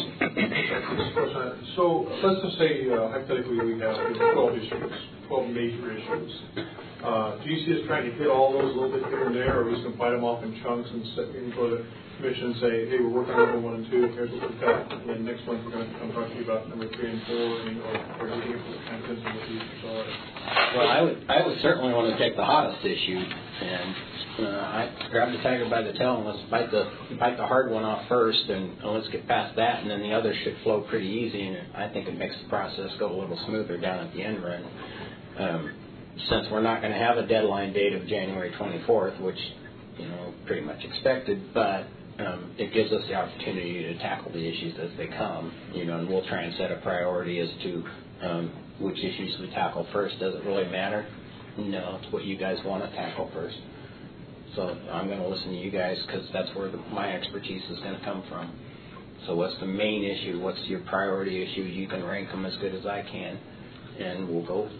So let's just say uh, hypothetically we have you know, twelve issues, twelve major issues. Uh, do you see us trying to hit all those a little bit here and there, or are we just going to bite them off in chunks and set, we can go to the commission and say, hey, we're working on number one and two, here's what we've got, and then next month we're going to come talk to you about number three and four, and, or, or we can put kind of in the future. So, Well, I would I would certainly want to take the hottest issue, and uh, I grab the tiger by the tail and let's bite the bite the hard one off first, and uh, let's get past that, and then the others should flow pretty easy, and I think it makes the process go a little smoother down at the end run. Um, since we're not going to have a deadline date of January twenty-fourth, which you know pretty much expected, but um, it gives us the opportunity to tackle the issues as they come, you know, and we'll try and set a priority as to um, which issues we tackle first. Does it really matter? No, it's what you guys want to tackle first. So I'm going to listen to you guys because that's where the, my expertise is going to come from. So what's the main issue? What's your priority issue? You can rank them as good as I can, and we'll go.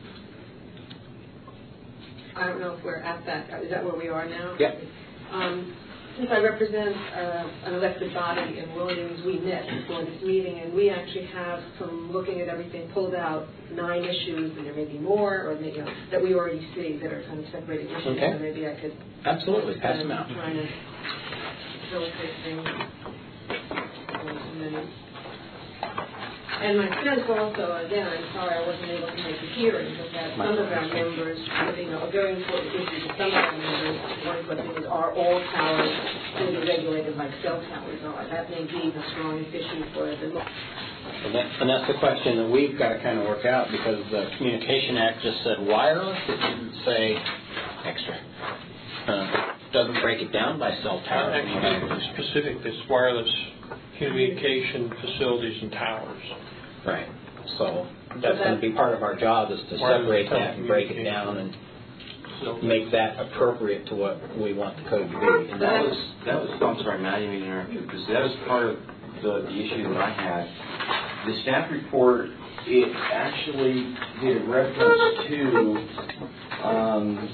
I don't know if we're at that. Is that where we are now? Yep. Um, since I represent uh, an elected body in Williams, we met before this meeting, and we actually have, from looking at everything, pulled out nine issues, and there may be more, or maybe, you know, that we already see that are kind of separated issues. Okay. So maybe I could Absolutely, pass them out. Trying to facilitate things. And then- And my sense also, again, I'm sorry I wasn't able to make the hearing, but that some of our members, you know, a very important issue to some of our members, one question is, are all towers going to be regulated like cell towers are? That may be the strongest issue for the most. And, that, and that's the question that we've got to kind of work out because the Communication Act just said wireless. It didn't say extra. Uh, doesn't break it down by cell tower. Actually, specific, this wireless communication facilities and towers. Right. So that's going to be part of our job is to separate that and break it down and make that appropriate to what we want the code to be. And that was, that was, I'm sorry, Matt, I didn't mean to interrupt you, because that was part of the, the issue that I had. The staff report, it actually did a reference to um,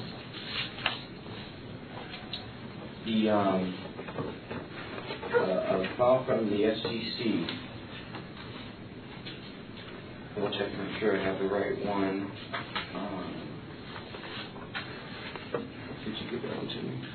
the um, uh, a file from the F C C, which I can make sure I have the right one. Um, did you give that one to me?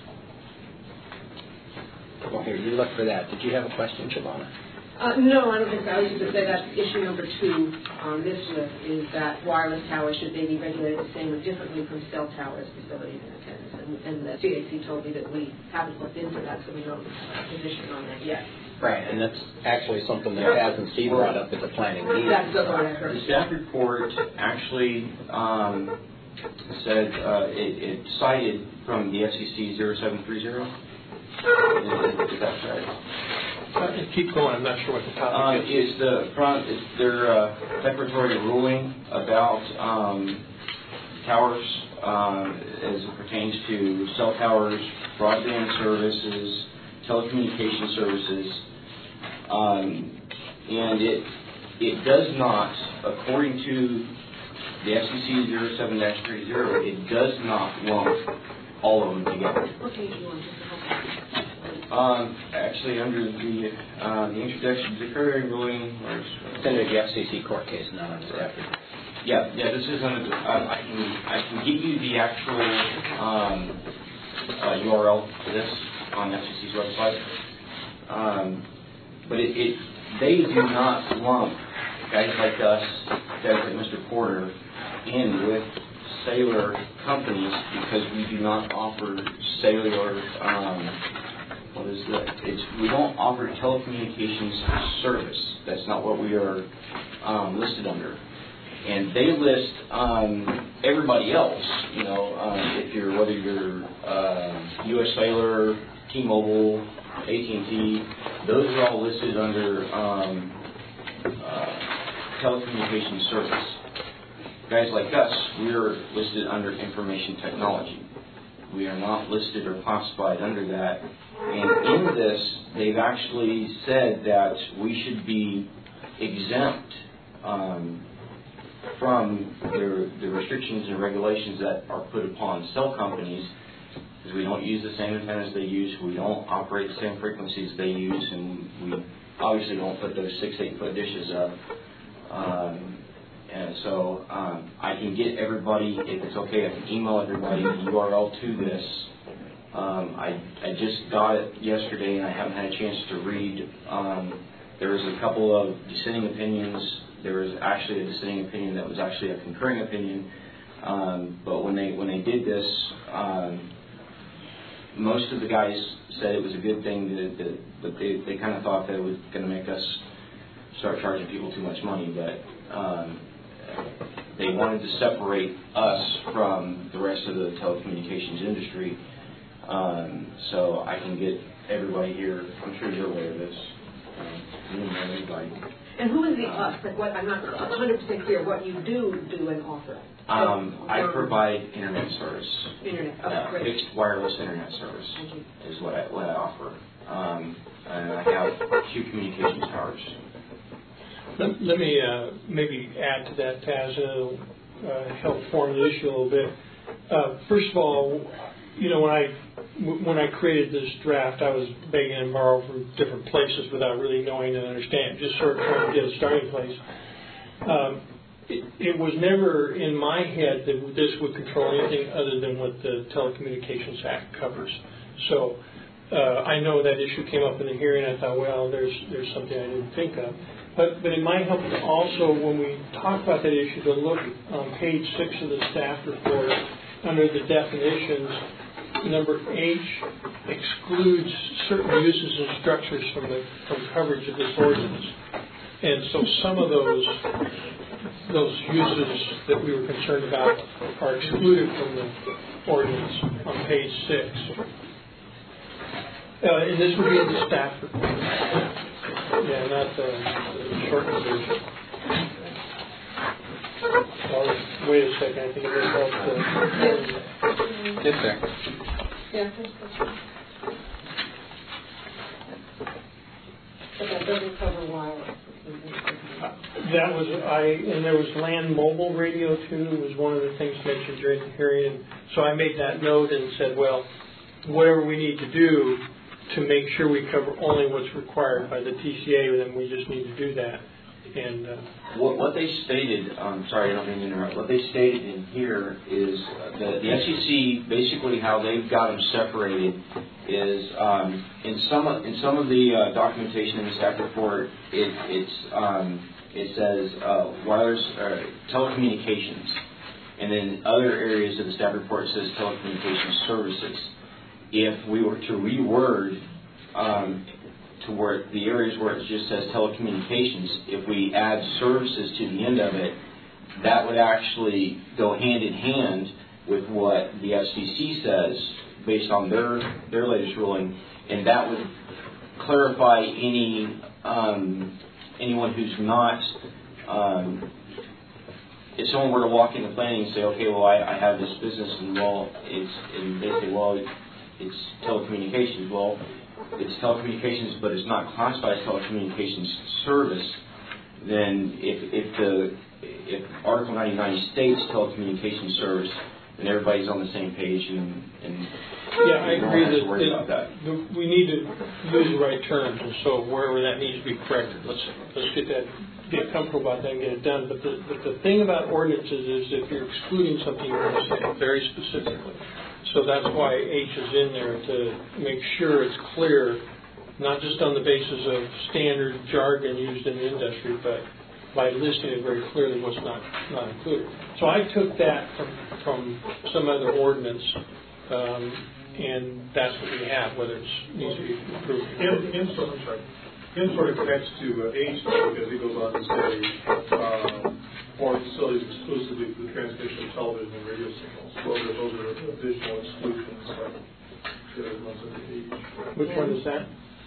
Well, here, you look for that. Did you have a question, Shavana? Uh, no, I don't think so. I was just going to say that issue number two on this list is that wireless towers should they be regulated the same or differently from cell towers, facilities, and antennas. And, and the C A C told me that we haven't looked into that, so we don't have a position on that yet. Right, and that's actually something that Kaz and Steve brought up at the planning meeting. That's what I heard. The staff report actually um, said uh, it, it cited from the F C C zero seven three zero, Is, is that right? Uh, keep going. I'm not sure what the Uh, topic is. is the front is their uh, declaratory ruling about um, towers uh, as it pertains to cell towers, broadband services, telecommunication services, um, and it it does not, according to the F C C zero seven dash thirty, it does not lump all of them together. What page do you want? Um, actually, under the uh, the introduction to the declaratory ruling, where's, It's under the F C C court case, not on the statute. yeah, yeah, this is under. The, uh, I can I can give you the actual um, uh, U R L for this on the F C C's website, um, but it, it they do not lump guys like us, guys like Mister Porter, in with cellular companies because we do not offer cellular. Um, What is that? It's, we don't offer telecommunications service. That's not what we are um, listed under. And they list um, everybody else. You know, um, if you're whether you're uh, U S Cellular, T-Mobile, A T and T, those are all listed under um, uh, telecommunications service. Guys like us, we're listed under information technology. We are not listed or classified under that. And in this, they've actually said that we should be exempt um, from the, the restrictions and regulations that are put upon cell companies because we don't use the same antennas they use, we don't operate the same frequencies they use, and we obviously don't put those six, eight foot dishes up. Um, and so um, I can get everybody, if it's okay, I can email everybody the U R L to this. Um, I, I just got it yesterday and I haven't had a chance to read. Um, there was a couple of dissenting opinions. There was actually a dissenting opinion that was actually a concurring opinion. Um, but when they when they did this, um, most of the guys said it was a good thing, that, that, but they, they kind of thought that it was going to make us start charging people too much money. But um, they wanted to separate us from the rest of the telecommunications industry. Um, so I can get everybody here. I'm sure you're aware of this. Um, you know everybody. And who is the us? Like what? I'm not one hundred percent clear what you do do and offer. Um, I provide internet service. Internet. Oh, uh, great. Fixed wireless internet service Thank you. is what I what I offer. Um, and I have two communications towers. Let, let me uh, maybe add to that, Taz, and it'll uh, help form the issue a little bit. Uh, first of all, you know, when I when I created this draft, I was begging and borrowing from different places without really knowing and understanding, just sort of trying to get a starting place. Um, it, it was never in my head that this would control anything other than what the Telecommunications Act covers. So uh, I know that issue came up in the hearing. I thought, well, there's there's something I didn't think of. But but it might help also when we talk about that issue to look on page six of the staff report under the definitions. Number H excludes certain uses and structures from the from coverage of this ordinance, and so some of those those uses that we were concerned about are excluded from the ordinance on page six. Uh, and this would be in the staff report. Yeah, not the, the short version. Oh, wait a second. I think it was help to. Yes, sir. Yeah, that's good. But that doesn't cover wireless. That was I, and there was land mobile radio too. Was one of the things mentioned during the hearing. And so I made that note and said, well, whatever we need to do to make sure we cover only what's required by the T C A, then we just need to do that. And uh, what, what they stated, um, sorry, I don't mean to interrupt. What they stated in here is that the F C C, basically how they've got them separated, is um, in some of, in some of the uh, documentation in the staff report, it it's um, it says uh, wireless uh, telecommunications, and then other areas of the staff report says telecommunications services. If we were to reword um, to where the areas where it just says telecommunications, if we add services to the end of it, that would actually go hand in hand with what the F C C says based on their their latest ruling, and that would clarify any um, anyone who's not. Um, if someone were to walk into planning and say, okay, well, I, I have this business, and well, it's and they say, well, it's telecommunications. Well, it's telecommunications, but it's not classified as telecommunications service. Then, if if the if Article ninety-nine states telecommunications service, then everybody's on the same page, and, and yeah, I agree that, worry about that. that we need to use the right terms, and so wherever that needs to be corrected, let's let's get that get comfortable about that and get it done. But the but the thing about ordinances is if you're excluding something, you're going to say it very specifically. So that's why H is in there to make sure it's clear, not just on the basis of standard jargon used in the industry, but by listing it very clearly what's not, not included. So I took that from from some other ordinance, um, and that's what we have, whether it needs to be approved. In, in, sort, I'm sorry. In sort of connects to uh, H, because he goes on to say, um, foreign facilities exclusively for the transmission of television and radio signals. Well, those are additional exclusions. Like the other ones under H. Which one is that?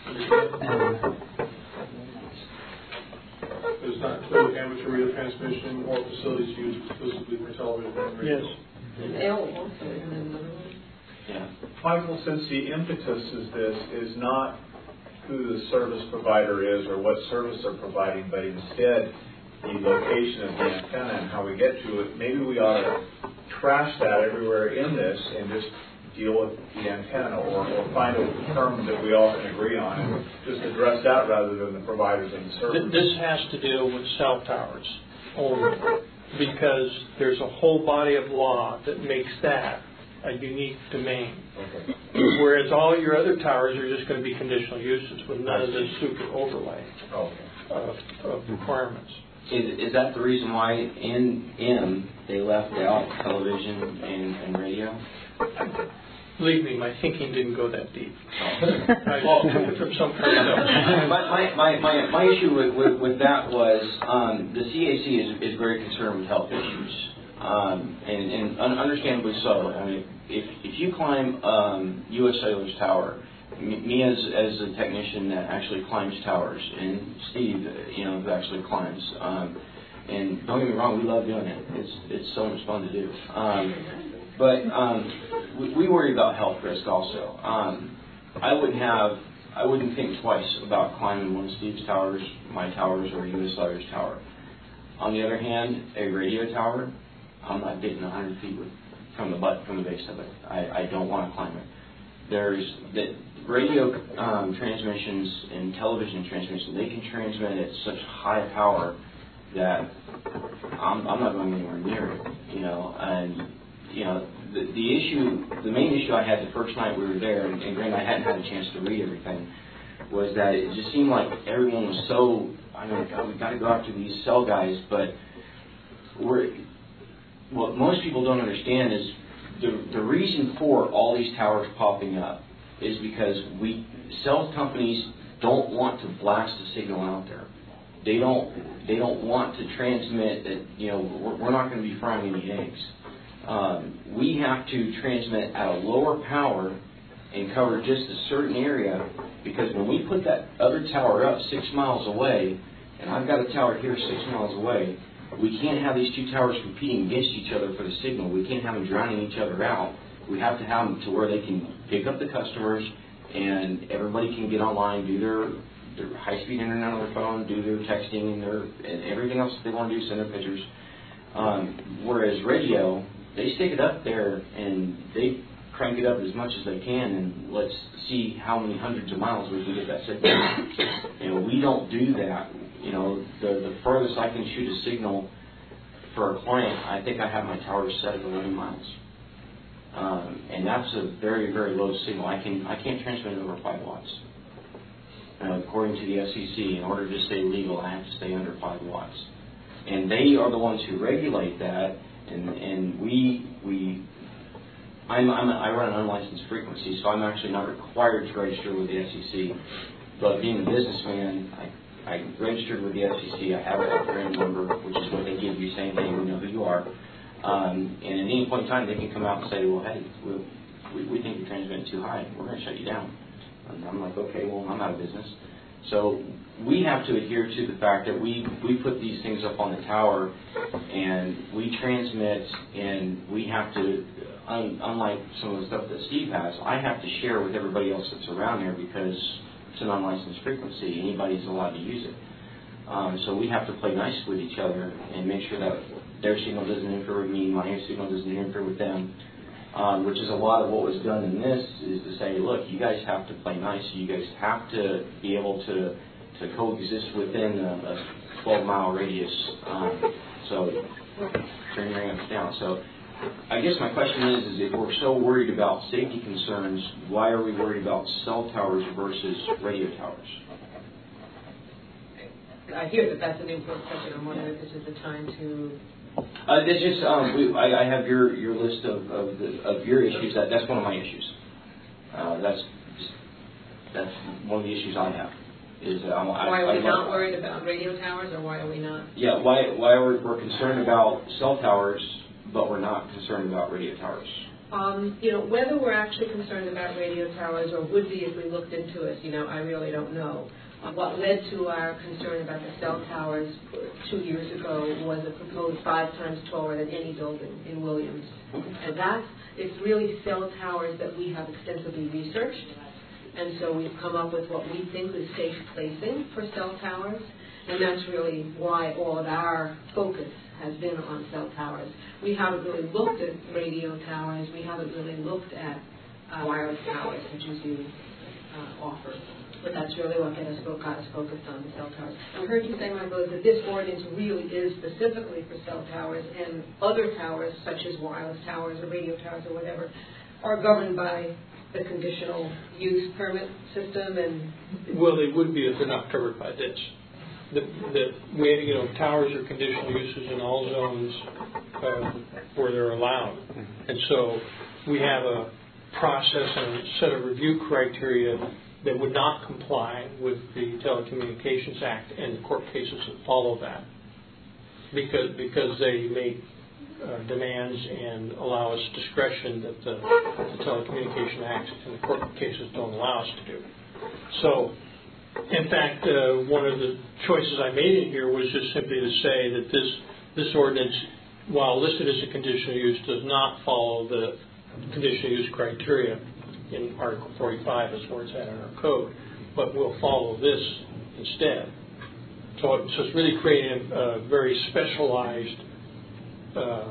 It's not clear amateur radio transmission or facilities used exclusively for television and radio. Yes. L also, and then another one. Yeah. Michael, since the impetus is this, is not who the service provider is or what service they're providing, but instead the location of the antenna and how we get to it, maybe we ought to trash that everywhere in this and just deal with the antenna, or, or find a term that we all can agree on and just address that rather than the providers and the service. This has to deal with cell towers only, because there's a whole body of law that makes that a unique domain. Okay. Whereas all your other towers are just going to be conditional uses with none of this super overlay Okay. of, of requirements. Is, is that the reason why in M they left out television and, and radio? Believe me, my thinking didn't go that deep. I took it from someplace else. my, my, my, my issue with, with, with that was um, the C A C is, is very concerned with health issues, um, and, and un- understandably so. I mean, if, if you climb um, U S Cellular's tower, me, me as, as a technician that actually climbs towers, and Steve, you know, who actually climbs, um, and don't get me wrong, we love doing it. It's it's so much fun to do. Um, But um, we, we worry about health risk also. Um, I wouldn't have, I wouldn't think twice about climbing one of Steve's towers, my towers, or U S Cellular's tower. On the other hand, a radio tower, I'm not getting one hundred feet with, from the butt, from the base of it. I, I don't want to climb it. There's that radio um, transmissions and television transmissions. They can transmit at such high power that I'm, I'm not going anywhere near it. You know, and you know, the, the issue, the main issue I had the first night we were there, and, and granted I hadn't had a chance to read everything, was that it just seemed like everyone was so, I mean, God, we've got to go after these cell guys, but we're, what most people don't understand is the, the reason for all these towers popping up is because we, cell companies don't want to blast a signal out there. They don't, they don't want to transmit that, you know, we're, we're not going to be frying any eggs. Um, we have to transmit at a lower power and cover just a certain area, because when we put that other tower up six miles away, and I've got a tower here six miles away, we can't have these two towers competing against each other for the signal. We can't have them drowning each other out. We have to have them to where they can pick up the customers and everybody can get online, do their, their high-speed internet on their phone, do their texting and, their, and everything else that they want to do, send their pictures. Um, whereas radio, they stick it up there and they crank it up as much as they can, and let's see how many hundreds of miles we can get that signal. You know, we don't do that. You know, the, the furthest I can shoot a signal for a client, I think I have my tower set at eleven miles. Um, and that's a very, very low signal. I can I can't transmit over five watts. Uh, according to the S E C, in order to stay legal, I have to stay under five watts. And they are the ones who regulate that, and and we we I'm, I'm a, I run an unlicensed frequency, so I'm actually not required to register with the S E C. But being a businessman, I I registered with the S E C. I have a brand number, which is what they give you, saying, hey, we know who you are. Um, and at any point in time, they can come out and say, well, hey, we, we, we think you're transmitting too high. We're going to shut you down. And I'm like, okay, well, I'm out of business. So we have to adhere to the fact that we, we put these things up on the tower and we transmit, and we have to, un, unlike some of the stuff that Steve has, I have to share with everybody else that's around there because it's an unlicensed frequency. Anybody's allowed to use it. Um, so we have to play nice with each other and make sure that their signal doesn't interfere with me, my signal doesn't interfere with them. Um, which is a lot of what was done in this, is to say, look, you guys have to play nice. You guys have to be able to, to coexist within a, a twelve-mile radius. Um, so turn your amps down. So I guess my question is, is if we're so worried about safety concerns, why are we worried about cell towers versus radio towers? I hear that that's an important question. I'm wondering if this is the time to... Uh, that's just um, we, I, I have your, your list of of, the, of your issues. That that's one of my issues. Uh, that's that's one of the issues I have. Is uh, I, why are we I not love, worried about radio towers, or why are we not? Yeah, why why are we, we're concerned about cell towers, but we're not concerned about radio towers? Um, you know, whether we're actually concerned about radio towers or would be if we looked into it, you know, I really don't know. Uh, what led to our concern about the cell towers two years ago was a proposed five times taller than any building in Williams. And that's, it's really cell towers that we have extensively researched. And so we've come up with what we think is safe placing for cell towers. And that's really why all of our focus has been on cell towers. We haven't really looked at radio towers. We haven't really looked at uh, wireless towers, which is you uh, offer. But that's really what got us, got us focused on the cell towers. I heard you say, Michael, that this ordinance really is specifically for cell towers, and other towers, such as wireless towers or radio towers or whatever, are governed by the conditional use permit system. And well, they would be if they're not covered by this. The, the way, you know, towers are conditional uses in all zones uh, where they're allowed, and so we have a process and a set of review criteria that would not comply with the Telecommunications Act and the court cases that follow that, because because they make uh, demands and allow us discretion that the, the Telecommunications Act and the court cases don't allow us to do. So, in fact, uh, one of the choices I made in here was just simply to say that this this ordinance, while listed as a conditional use, does not follow the conditional use criteria in Article forty-five is where it's at in our code, but we'll follow this instead. So, it, so it's really creating a, a very specialized uh,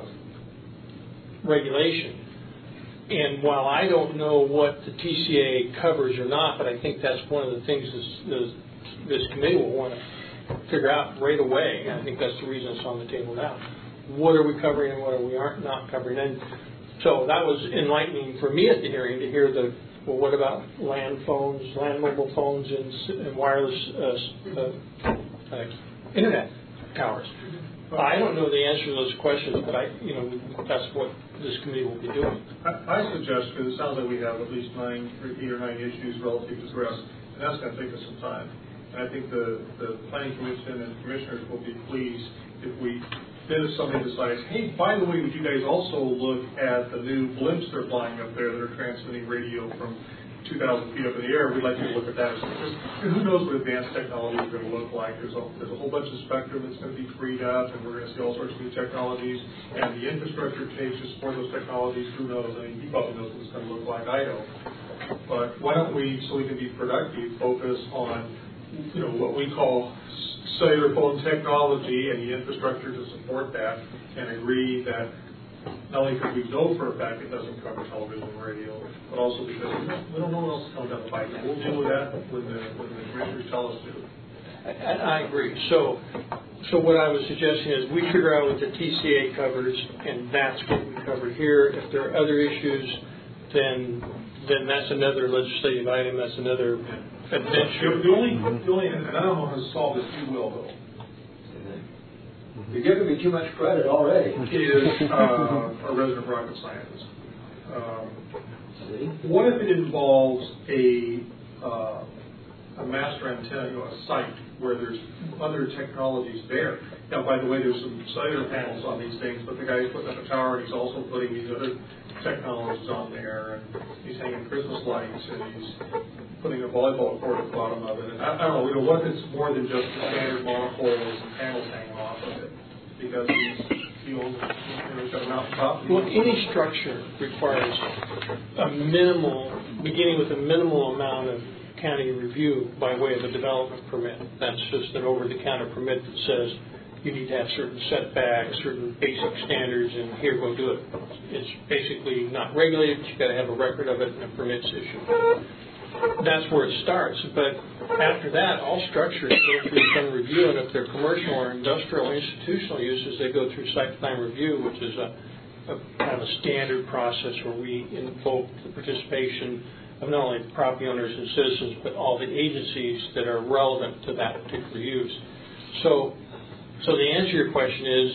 regulation. And while I don't know what the T C A covers or not, but I think that's one of the things this, this, this committee will want to figure out right away. And I think that's the reason it's on the table now. What are we covering and what are we aren't not covering? And so that was enlightening for me at the hearing to hear the, well, what about land phones, land mobile phones, and, and wireless uh, uh, uh, internet towers? Well, I don't know the answer to those questions, but I, you know, that's what this committee will be doing. I, I suggest, because it sounds like we have at least nine, or eight or nine issues relative to address, and that's going to take us some time. And I think the, the Planning Commission and commissioners will be pleased if we then if somebody decides, hey, by the way, would you guys also look at the new blimps they're flying up there that are transmitting radio from two thousand feet up in the air? We'd like you to look at that. And who knows what advanced technology is going to look like. There's a, there's a whole bunch of spectrum that's going to be freed up, and we're going to see all sorts of new technologies. And the infrastructure it takes to support those technologies, who knows? I mean, he probably knows what it's going to look like. I don't. But why don't we, so we can be productive, focus on, you know, what we call cellular phone technology and the infrastructure to support that, and agree that not only because we know for a fact it doesn't cover television and radio, but also because we don't know what else is coming down the pipe. We'll deal with that when the, when the commissioners tell us to. And I agree. So, so what I was suggesting is we figure out what the T C A covers, and that's what we cover here. If there are other issues, then then that's another legislative item. That's another adventure. The only, the only, and I don't know how to solve this. You will, though. You're giving me too much credit already. Is uh, a resident rocket scientist. Um, what if it involves a uh, a master antenna, you know, a site where there's other technologies there. Now, by the way, there's some cellular panels on these things, but the guy's putting up a tower and he's also putting these other technologies on there, and he's hanging Christmas lights, and he's putting a volleyball court at the bottom of it. And I, I don't know, you know, what if it's more than just the standard monopoles and panels hanging off of it? Because he's, he owns, you know, he's got a mountain top. Well, any structure requires a minimal, beginning with a minimal amount of county review by way of a development permit. That's just an over-the-counter permit that says you need to have certain setbacks, certain basic standards, and here, go do it. It's basically not regulated, but you've got to have a record of it and a permit's issued. That's where it starts. But after that, all structures go through some review, and if they're commercial or industrial or institutional uses, they go through site plan review, which is a, a kind of a standard process where we invoke the participation of not only property owners and citizens, but all the agencies that are relevant to that particular use. So, so the answer to your question is,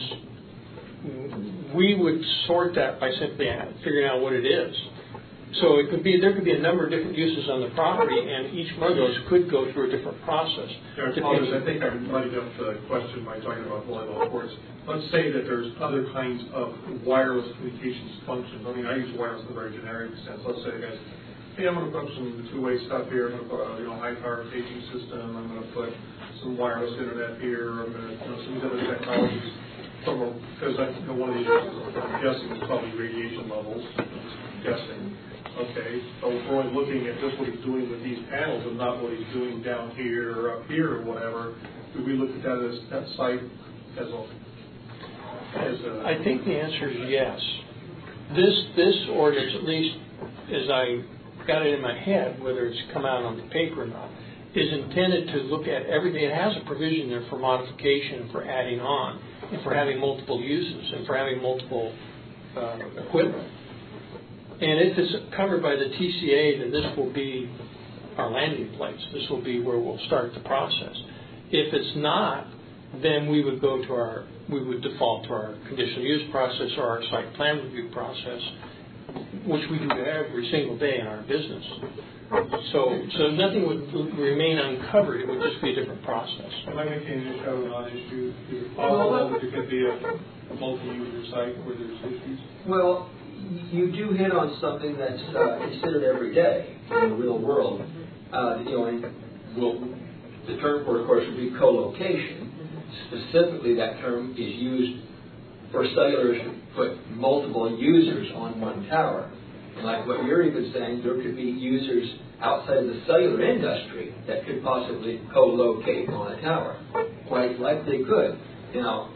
we would sort that by simply figuring out what it is. So it could be, there could be a number of different uses on the property, and each one of those could go through a different process. Yeah, I think I muddied up the question by talking about volleyball courts. Let's say that there's other kinds of wireless communications functions. I mean, I use wireless in a very generic sense. Let's say, guys, hey, I'm going to put some two-way stuff here. I'm going to put a you know, high-power paging system. I'm going to put some wireless internet here. I'm going to, you know, some of these other technologies. Because I you know, one of the issues I'm guessing is probably radiation levels. I'm guessing. Okay, so we're only looking at just what he's doing with these panels and not what he's doing down here or up here or whatever. Do we look at that as that site as a? As a I think the answer is yes. This this ordinance, at least as I got it in my head, whether it's come out on the paper or not, is intended to look at everything. It has a provision there for modification, for adding on, and for having multiple uses, and for having multiple uh, equipment. And if it's covered by the T C A, then this will be our landing place. This will be where we'll start the process. If it's not, then we would go to our, we would default to our conditional use process or our site plan review process, which we do every single day in our business. So, so nothing would remain uncovered. It would just be a different process. Am I making an issue or not issue? Is it possible that it could be a multi-user site where there's issues? Well, you do hit on something that's uh, considered every day in the real world. Uh, you know, and we'll, the term for it, of course, would be co-location. Specifically, that term is used for cellulars to put multiple users on one tower. And like what you're even saying, there could be users outside of the cellular industry that could possibly co-locate on a tower. Quite likely could. Now,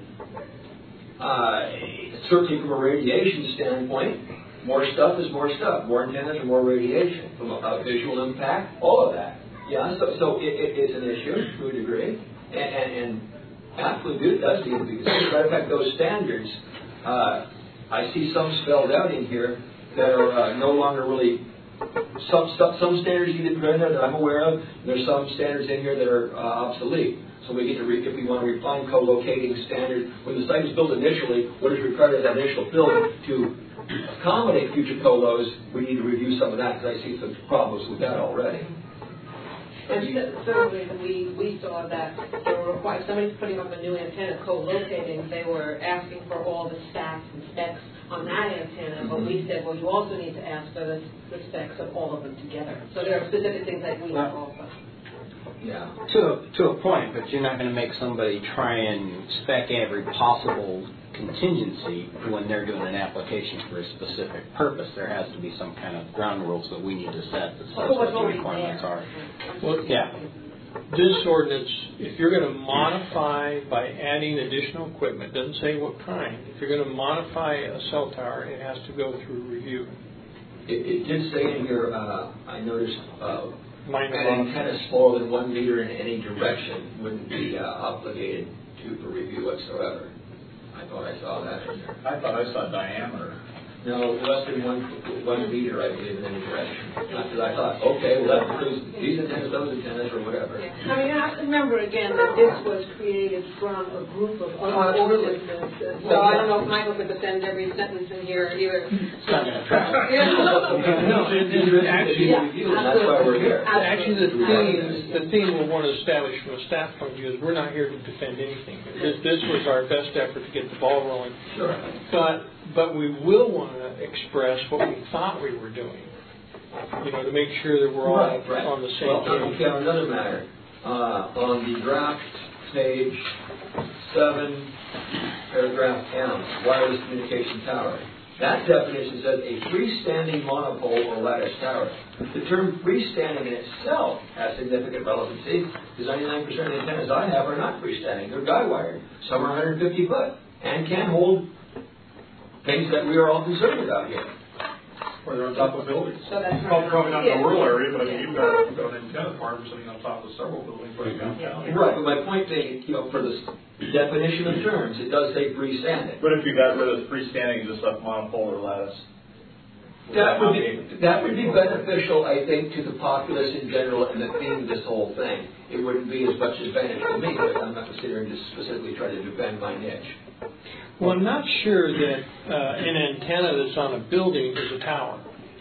uh, certainly from a radiation standpoint, more stuff is more stuff. More antennas are more radiation. From a, a visual impact, all of that. Yeah, so, so it, it, it's an issue to a degree. And, and, and absolutely it does need to be considered. As a matter of fact, those standards, uh, I see some spelled out in here that are uh, no longer really, some, some, some standards you did print that I'm aware of, and there's some standards in here that are uh, obsolete. So we get to, re- if we want to refine co-locating standards, when the site was built initially, what is required as that initial build to accommodate future co-los, we need to review some of that because I see some problems with that already. And certainly we, we saw that they were required, if somebody's putting up a new antenna co-locating, they were asking for all the stats and specs on that antenna, but we said, well, you also need to ask for the, the specs of all of them together. So there are specific things that we have also. Yeah. To a, to a point, but you're not going to make somebody try and spec every possible contingency when they're doing an application for a specific purpose. There has to be some kind of ground rules that we need to set that says what the requirements are. Well, yeah. This ordinance, if you're going to modify by adding additional equipment, doesn't say what kind. If you're going to modify a cell tower, it has to go through review. It, it did say in here, uh, I noticed, uh, Minor an antenna smaller than one meter in any direction wouldn't be uh, obligated to for review whatsoever. I thought I saw that in there. I thought I saw diameter. No, less than one one meter, I believe, in any direction. Because I thought, okay, well that includes these antennas, those antennas, or whatever. Yeah. I mean, I, have to remember again that this was created from a group of other ordinances. So I don't know if Michael could defend every sentence in here either. It's not going to try. No, and, and actually, Yeah, That's why we're here. actually, the theme, the theme we want to establish from a staff point of view is we're not here to defend anything. This, this was our best effort to get the ball rolling. Sure. But, but we will want to express what we thought we were doing, you know, to make sure that we're all Right, right. on the same Well, page. okay, on another matter, uh, on the draft page seven, paragraph M, wireless communication tower. That definition says a freestanding monopole or lattice tower. The term freestanding in itself has significant relevancy because ninety-nine percent of the antennas I have are not freestanding. They're guy wired. Some are one hundred fifty foot and can hold things that we are all concerned about here. Or they're on top of buildings. So that's Well, probably not in yeah. the rural area, but I mean, you've got, you've got an antenna farm sitting on top of several buildings right now. Yeah. Right, but my point being, you know, for the definition of terms, it does say freestanding. But if you got rid of freestanding, just left monopole or lattice? That would be that would be beneficial, I think, to the populace in general and the theme of this whole thing. It wouldn't be as much advantage to me, but I'm not considering to specifically try to defend my niche. Well, I'm not sure that uh, an antenna that's on a building is a tower.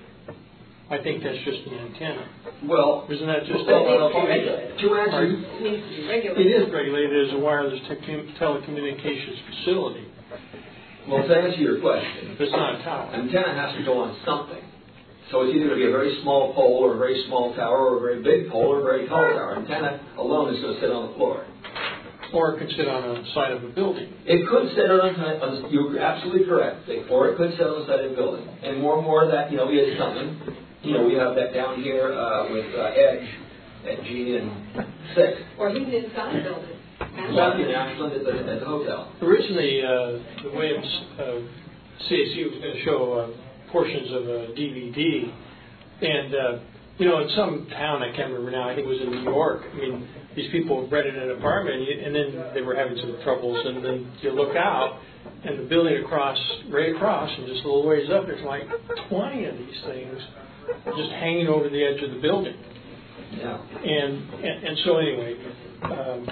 I think that's just an antenna. Well, Isn't that just well, a, okay, to answer, It needs to be it regulated. is regulated as a wireless te- telecommunications facility. well, to answer your question, It's not a tower. antenna has to go on something. So it's either going to be a very small pole or a very small tower or a very big pole or a very tall tower. Antenna alone is going to sit on the floor. Or it can sit on the side of a building. It could sit on, on you're absolutely correct, Dick, or it could sit on the side of a building. And more and more of that, you know, is coming. You know, we have that down here uh, with uh, Edge at G and six. Or even inside a building. South in Ashland at the, at the hotel. Originally, uh, the Williams uh, C A C was going to show uh, portions of a D V D. And, uh, you know, in some town, I can't remember now, I think it was in New York, I mean, these people rented an apartment, and, you, and then they were having some troubles, and then you look out, and the building across, right across, and just a little ways up, there's like twenty of these things just hanging over the edge of the building. Yeah. And and, and so anyway, um,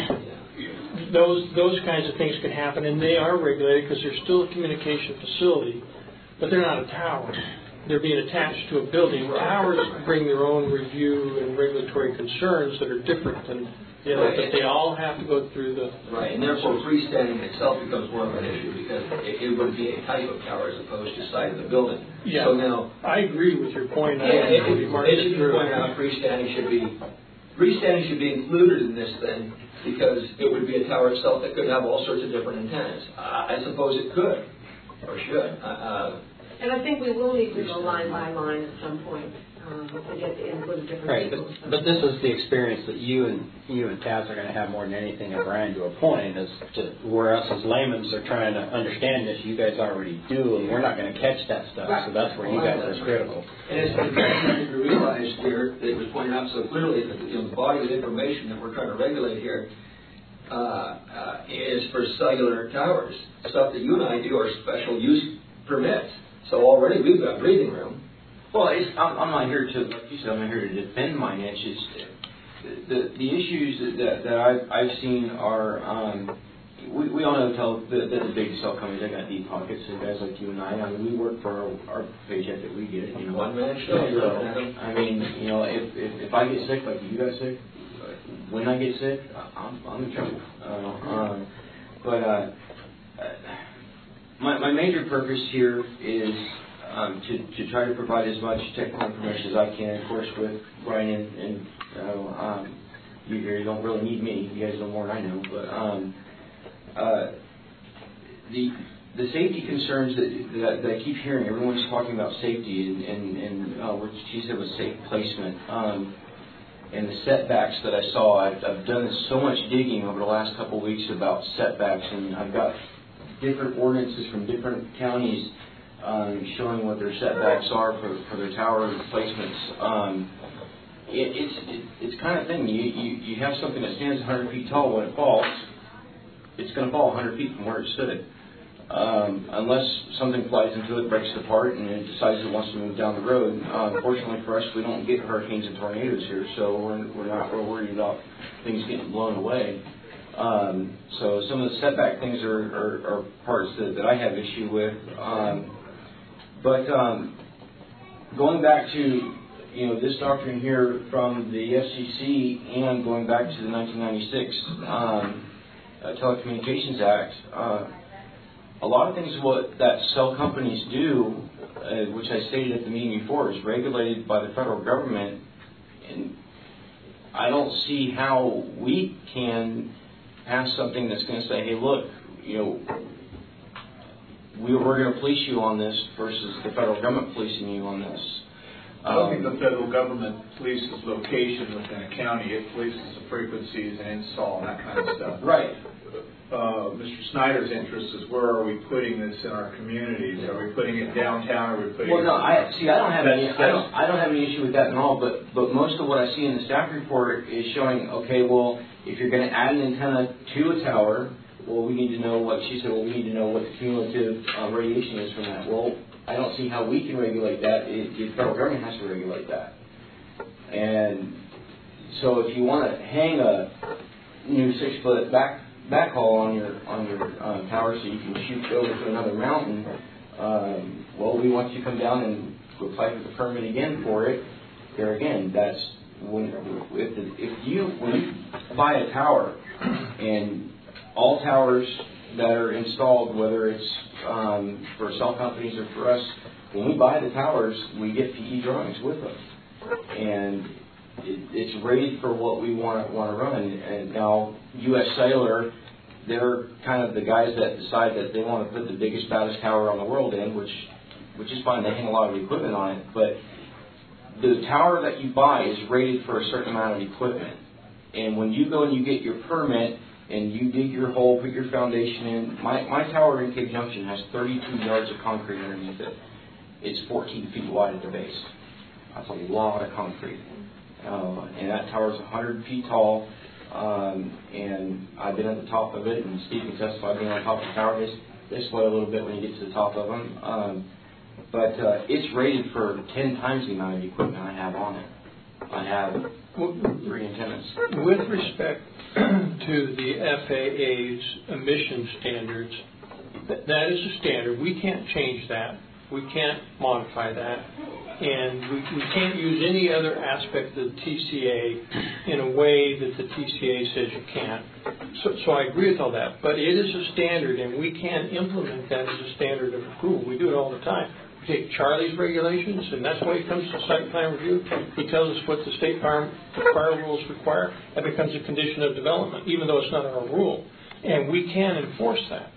those those kinds of things can happen, and they are regulated because they're still a communication facility, but they're not a tower. They're being attached to a building. Towers bring their own review and regulatory concerns that are different than, you know, but they all have to go through the... Right, and therefore freestanding itself becomes more of an issue because it, it would be a type of tower as opposed to side of the building. Yeah, So now, I agree with your point. I yeah, it, agree it, with Mark it should be through. pointed out freestanding should be freestanding should be included in this thing because it would be a tower itself that could have all sorts of different antennas. Uh, I suppose it could or should. Uh, uh, And I think we will need to go line by line at some point um, to get the input of different Right, but, people. but this is the experience that you and you and Taz are going to have more than anything, and Brian to a point, is to where us as laymen are trying to understand this. You guys already do, and we're not going to catch that stuff. So that's where you guys are critical. And it's important to realize here that it was pointed out so clearly that you know, the body of information that we're trying to regulate here uh, uh, is for cellular towers. Stuff that you and I do are special use permits. So already we've got breathing room. Well, it's, I'm, I'm not here to, like you said, I'm not here to defend my niche. It's, the the issues that that I've I've seen are um, we we all know tell that the, the big cell companies they got deep pockets and guys like you and I. I mean, we work for our, our paycheck that we get. You know, One man show. So, I mean, you know, if, if if I get sick, like you guys sick, when I get sick, I'm I'm in trouble. Uh, um, but uh, my my major purpose here is. Um, to, to try to provide as much technical information as I can, of course, with Brian and, and uh, um, you here, you don't really need me. You guys know more than I know. But um, uh, the the safety concerns that, that, that I keep hearing, everyone's talking about safety, and, and, and uh, what she said was safe placement. Um, and the setbacks that I saw, I've, I've done so much digging over the last couple of weeks about setbacks, and I've got different ordinances from different counties Um, showing what their setbacks are for, for their tower placements. Um, it, it's it, it's kind of thing. You, you you have something that stands one hundred feet tall. When it falls, it's going to fall one hundred feet from where it stood. um, unless something flies into it, breaks it apart, and it decides it wants to move down the road. Uh, fortunately for us, we don't get hurricanes and tornadoes here, so we're, we're not real worried about things getting blown away. Um, so some of the setback things are, are, are parts that, that I have issue with. Um, but um, going back to you know this doctrine here from the F C C and going back to the nineteen ninety-six um, uh, Telecommunications Act, uh, a lot of things what that cell companies do, uh, which I stated at the meeting before, is regulated by the federal government, and I don't see how we can pass something that's going to say, hey, look, you know, we, we're going to police you on this versus the federal government policing you on this. I don't think the federal government polices location within a county. It polices the frequencies and install and that kind of stuff. Right. Uh, Mister Snyder's interest is where are we putting this in our communities? Are we putting it downtown? Are we putting well, it? Well, no, I see. I don't have any. That's, I don't. I don't have any issue with that at all. But but most of what I see in the staff report is showing. Okay, well, if you're going to add an antenna to a tower, well, we need to know what she said. Well, we need to know what the cumulative uh, radiation is from that. Well, I don't see how we can regulate that. It, the federal government has to regulate that. And so, if you want to hang a new six foot back. backhaul on your on your uh, tower so you can shoot over to another mountain, um, well, we want you to come down and apply for the permit again for it. There again, that's when if, the, if you when you buy a tower, and all towers that are installed, whether it's um, for cell companies or for us, when we buy the towers, we get P E drawings with them, and It, it's rated for what we want to want to run. And now U S Cellular, they're kind of the guys that decide that they want to put the biggest, baddest tower on the world in, which which is fine. They hang a lot of equipment on it, but the tower that you buy is rated for a certain amount of equipment. And when you go and you get your permit and you dig your hole, put your foundation in, my my tower in Cape Junction has thirty-two yards of concrete underneath it. It's fourteen feet wide at the base. That's a lot of concrete. Uh, and that tower is one hundred feet tall, um, and I've been at the top of it, and Steve can testify being on top of the tower. They, they sway a little bit when you get to the top of them. Um, but uh, it's rated for ten times the amount of equipment I have on it. I have three antennas. With respect to the F A A's emission standards, th- that is a standard. We can't change that. We can't modify that. And we, we can't use any other aspect of the T C A in a way that the T C A says you can't. So, so I agree with all that. But it is a standard, and we can implement that as a standard of approval. We do it all the time. We take Charlie's regulations, and that's why it comes to site plan review. He tells us what the state fire, fire rules require. That becomes a condition of development, even though it's not our rule. And we can enforce that.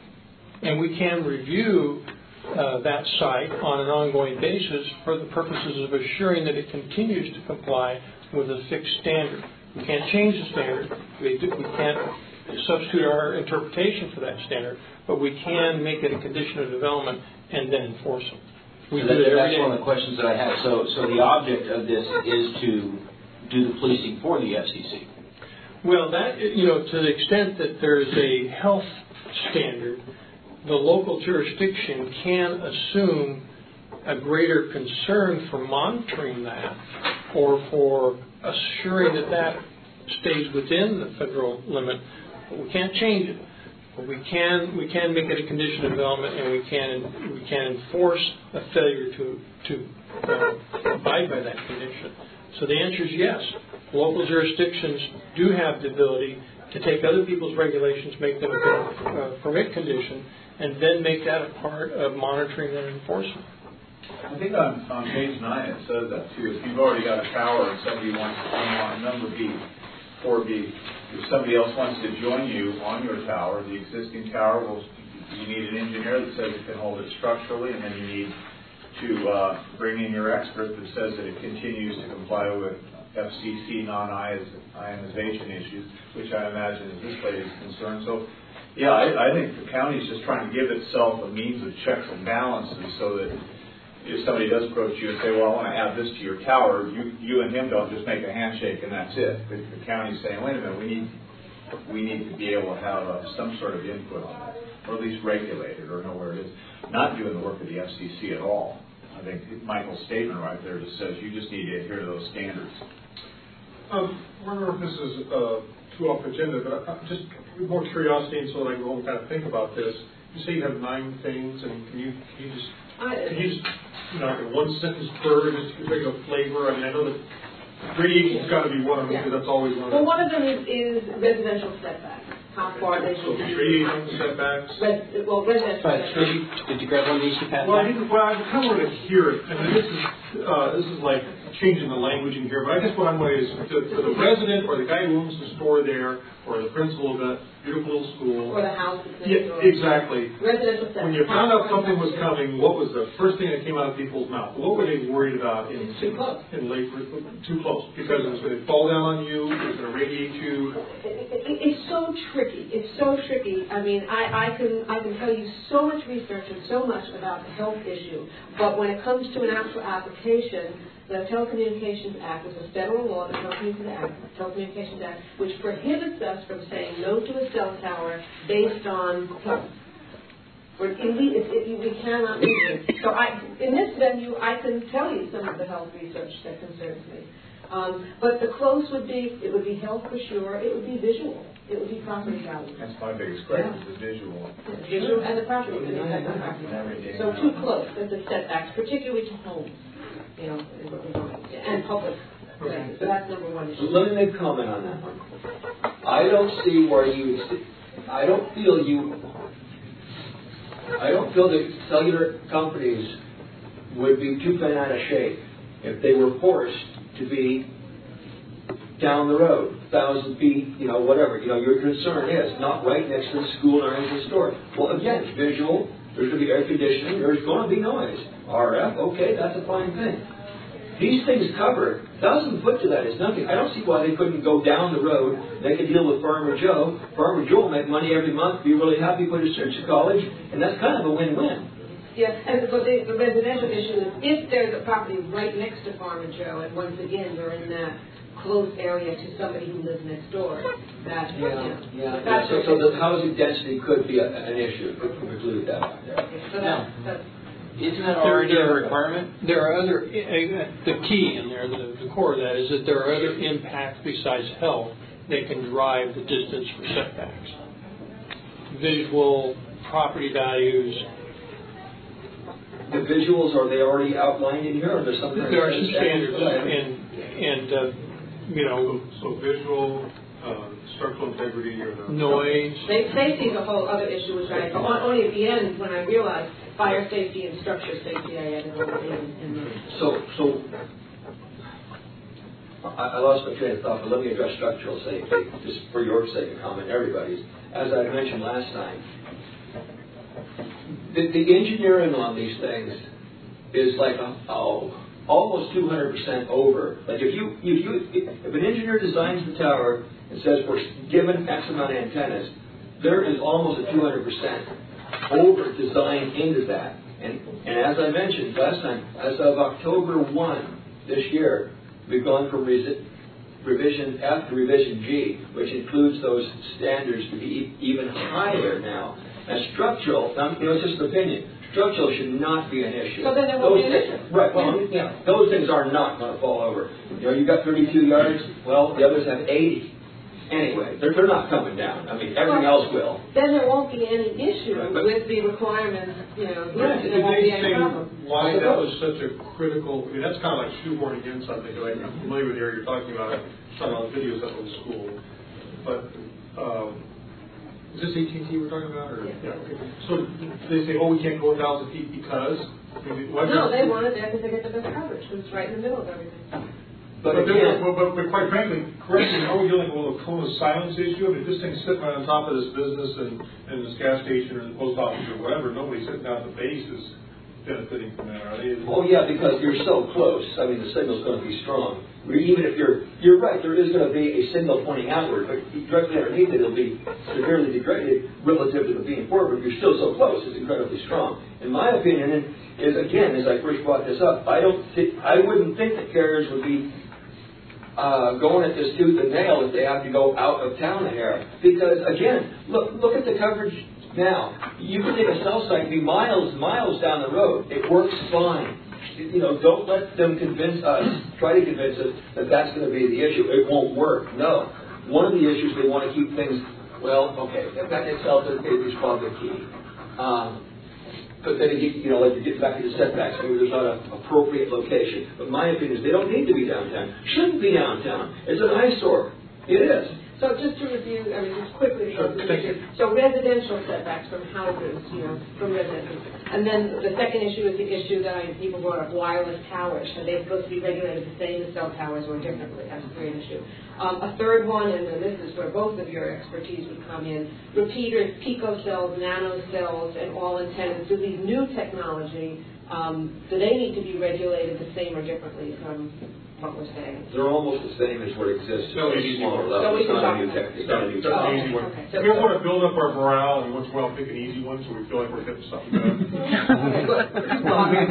And we can review Uh, that site on an ongoing basis for the purposes of assuring that it continues to comply with a fixed standard. We can't change the standard. We, do, we can't substitute our interpretation for that standard, but we can make it a condition of development and then enforce them. We so do that, it every that's day. one of the questions that I have. So, so the object of this is to do the policing for the F C C. Well, that you know, to the extent that there is a health standard, the local jurisdiction can assume a greater concern for monitoring that or for assuring that that stays within the federal limit. But we can't change it. But we can we can make it a condition of development, and we can we can enforce a failure to to uh, abide by that condition. So the answer is yes. Local jurisdictions do have the ability to take other people's regulations, make them a uh, permit condition, and then make that a part of monitoring and enforcement. I think on, on page nine it says that too. If you've already got a tower and somebody wants to come on number B, four B, if somebody else wants to join you on your tower, the existing tower will, you need an engineer that says it can hold it structurally, and then you need to uh, bring in your expert that says that it continues to comply with F C C non-ionization issues, which I imagine is this lady's concern. So, yeah, I, I think the county is just trying to give itself a means of checks and balances so that if somebody does approach you and say, well, I want to add this to your tower, you, you and him don't just make a handshake and that's it. But the county's saying, wait a minute, we need we need to be able to have uh, some sort of input on that. or at least regulated or know where it is, not doing the work of the F C C at all. I think Michael's statement right there just says you just need to adhere to those standards. Um, I don't know if this is uh, too off agenda, but I, just more curiosity, and so that I can go home and kind of think about this. You say you have nine things, and can you, can you just, can you just, you know, like in one sentence per, just make a flavor? I mean, I know that radiation's got to be one of them, Yeah. because that's always one of Well, them. one of them is, is residential setbacks. How far they So should be. radiation setbacks. Res, well, residential But setbacks. did you, did you grab one of these to pass Well, I down? didn't, well, I kind of want to hear it, and this is, uh, this is like changing the language in here, but I guess what I'm wondering is to, to the resident or the guy who owns the store there, or the principal of that beautiful little school. Or the house that's next Yeah, door. exactly. Residential setbacks. When you found out something was coming, what was the first thing that came out of people's mouth? What were they worried about in Too close. in late too close? Because it was going to fall down on you, it was going to radiate you. It, it, it's so tricky. It's so tricky. I mean, I, I can I can tell you so much research and so much about the health issue, but when it comes to an actual application, the Telecommunications Act is a federal law, the Telecommunications Act, Telecommunications Act, which prohibits us from saying no to a cell tower based on health. We're ille- it, it, we cannot do it. So I, in this venue, I can tell you some of the health research that concerns me. Um, but the close would be, it would be health for sure, it would be visual, it would be property value. That's my biggest question, is the visual. Visual and the property, and the effect on property. So too close, that's the setbacks, particularly to homes, you know, is what we're going, and public. Okay. So that's number one issue. Let me make a comment on that one. I don't see where you, I don't feel you, I don't feel that cellular companies would be too bent out of shape if they were forced to be down the road, thousand feet, you know, whatever. You know, your concern is not right next to the school or into the store. Well, again, it's visual. There's going to be air conditioning. There's going to be noise. R F, okay, that's a fine thing. These things cover thousand foot to that is nothing. I don't see why they couldn't go down the road, make a deal with Farmer Joe. Farmer Joe will make money every month, be really happy, put his kids to college, and that's kind of a win-win. Yeah, and but the, the residential issue is if there's a property right next to Farmer Joe, and once again you're in that close area to somebody who lives next door, that Yeah, you know, yeah. that's So, so the housing density could be a, an issue. Could include that out there. so that's, that's Isn't that already a requirement? There are other, uh, the key in there, the, the core of that is that there are other impacts besides health that can drive the distance for setbacks. Visual, property values. The visuals, are they already outlined in here, or there's something? There are some standards, and, and uh, you know, So, so visual, uh, structural integrity, or the noise. safety is a whole other issue, which I only at the end when I realized fire safety and structure safety I added all in. in the, So, so I, I lost my train of thought, but let me address structural safety, just for your sake of comment, everybody's. As I mentioned last time, the, the engineering on these things is like a, oh, almost two hundred percent over. Like if you, if you, if an engineer designs the tower and says we're given X amount of antennas, there is almost a two hundred percent over design into that. And, and as I mentioned last time, as of October first this year, we've gone from resi- revision F to revision G, which includes those standards to be even higher now. And structural, um, you know, it's just an opinion, structural should not be an issue. So then there won't Those be an things- issue. Right, well, yeah, those things are not going to fall over. You know, you've got thirty-two yards, well, the others have eighty. Anyway, they're, they're not coming down. I mean, everything else will. Then there won't be any issue Right, but- with the requirements, you know, Right. there Did won't they be any say problem. why that was such a critical, I mean, that's kind of like shoehorning in something, like, I'm familiar with the area you're talking about, I saw a lot of videos of it in school, but, um, is this A T and T we're talking about, or? Yeah. Okay. So they say, oh, we can't go a thousand feet because? I mean, why No, not- they want it there because they get the best coverage, because it's right in the middle of everything. But But, then, again, but, but, but quite frankly, correctly, are we dealing with a cone of silence issue? I mean, this thing's sitting right on top of this business and, and this gas station or the post office or whatever, nobody's sitting down at the base is benefiting from that, are they? oh yeah, because you're so close. I mean, the signal's going to be strong. Even if you're, you're right, there is going to be a signal pointing outward, but directly underneath it, it'll be severely degraded relative to the being forward. You're still so close; it's incredibly strong. In my opinion, is again, as I first brought this up, I don't, thi- I wouldn't think that carriers would be uh, going at this tooth and nail if they have to go out of town here. Because, again, look look at the coverage now. You can take a cell site and be miles miles down the road. It works fine. You know, don't let them convince us, try to convince us that that's going to be the issue. It won't work. No. One of the issues, they want to keep things, well, okay, that itself is probably the key. Um, but then, you know, like you get back to the setbacks, maybe there's not an appropriate location. But my opinion is they don't need to be downtown. Shouldn't be downtown. It's an eyesore. It is. So just to review, I mean, just quickly, Sure, thank you. so residential setbacks from houses, you know, from residences. And then the second issue is the issue that I, people brought up, wireless towers. Are they supposed to be regulated the same as cell towers or differently? That's a great issue. Um, a third one, and then this is where both of your expertise would come in, repeaters, picocells, nanocells, and all antennas. Do these new technology, um, do they need to be regulated the same or differently from what we're saying? They're almost the same as what exists So at a easy. smaller So level. we It's can not a talk new about tech. it. It's not a new That's an technology. easy one. Okay, so- We don't want to build up our morale, and once in a while pick an easy one, so we feel like we're getting something done. Okay, good. Well, the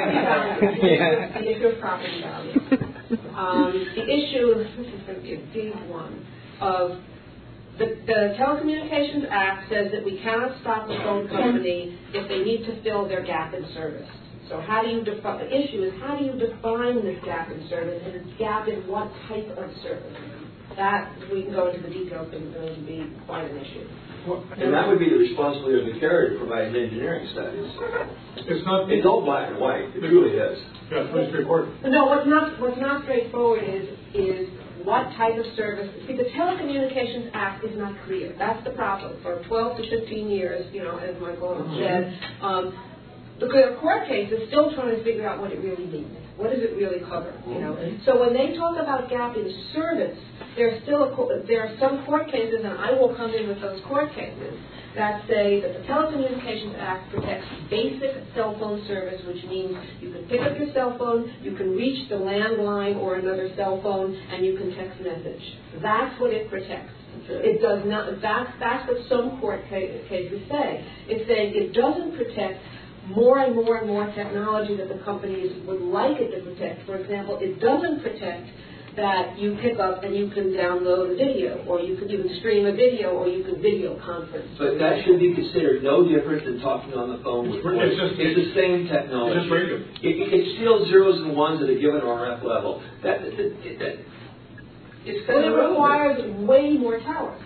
issue of property value. Um, the issue, this is going to be a big one, of the, the Telecommunications Act says that we cannot stop a phone company if they need to fill their gap in service. So how do you define, the issue is how do you define this gap in service, and it's gap in what type of service? That, we can go into the details, but it's going to be quite an issue. And that would be the responsibility of the carrier to provide engineering studies. It's not, It's all black and white. It truly is. yeah, it's pretty straightforward. No, what's not what's not straightforward is is what type of service. See, the Telecommunications Act is not clear. That's the problem. For twelve to fifteen years, you know, as Michael said, um, the court case is still trying to figure out what it really means. What does it really cover? You know. So when they talk about gap in service, there's still a, there are some court cases, and I will come in with those court cases that say that the Telecommunications Act protects basic cell phone service, which means you can pick up your cell phone, you can reach the landline or another cell phone, and you can text message. That's what it protects. It does not. That's that's what some court cases say. It's saying it doesn't protect more and more and more technology that the companies would like it to protect. For example, it doesn't protect that you pick up and you can download a video, or you can, you can stream a video, or you can video conference. But that should be considered no different than talking on the phone with voice. It's just- It's the same technology. It's just radio. It, it, it's still zeros and ones at a given R F level. That, that, that, that it's But kind it of requires way more towers.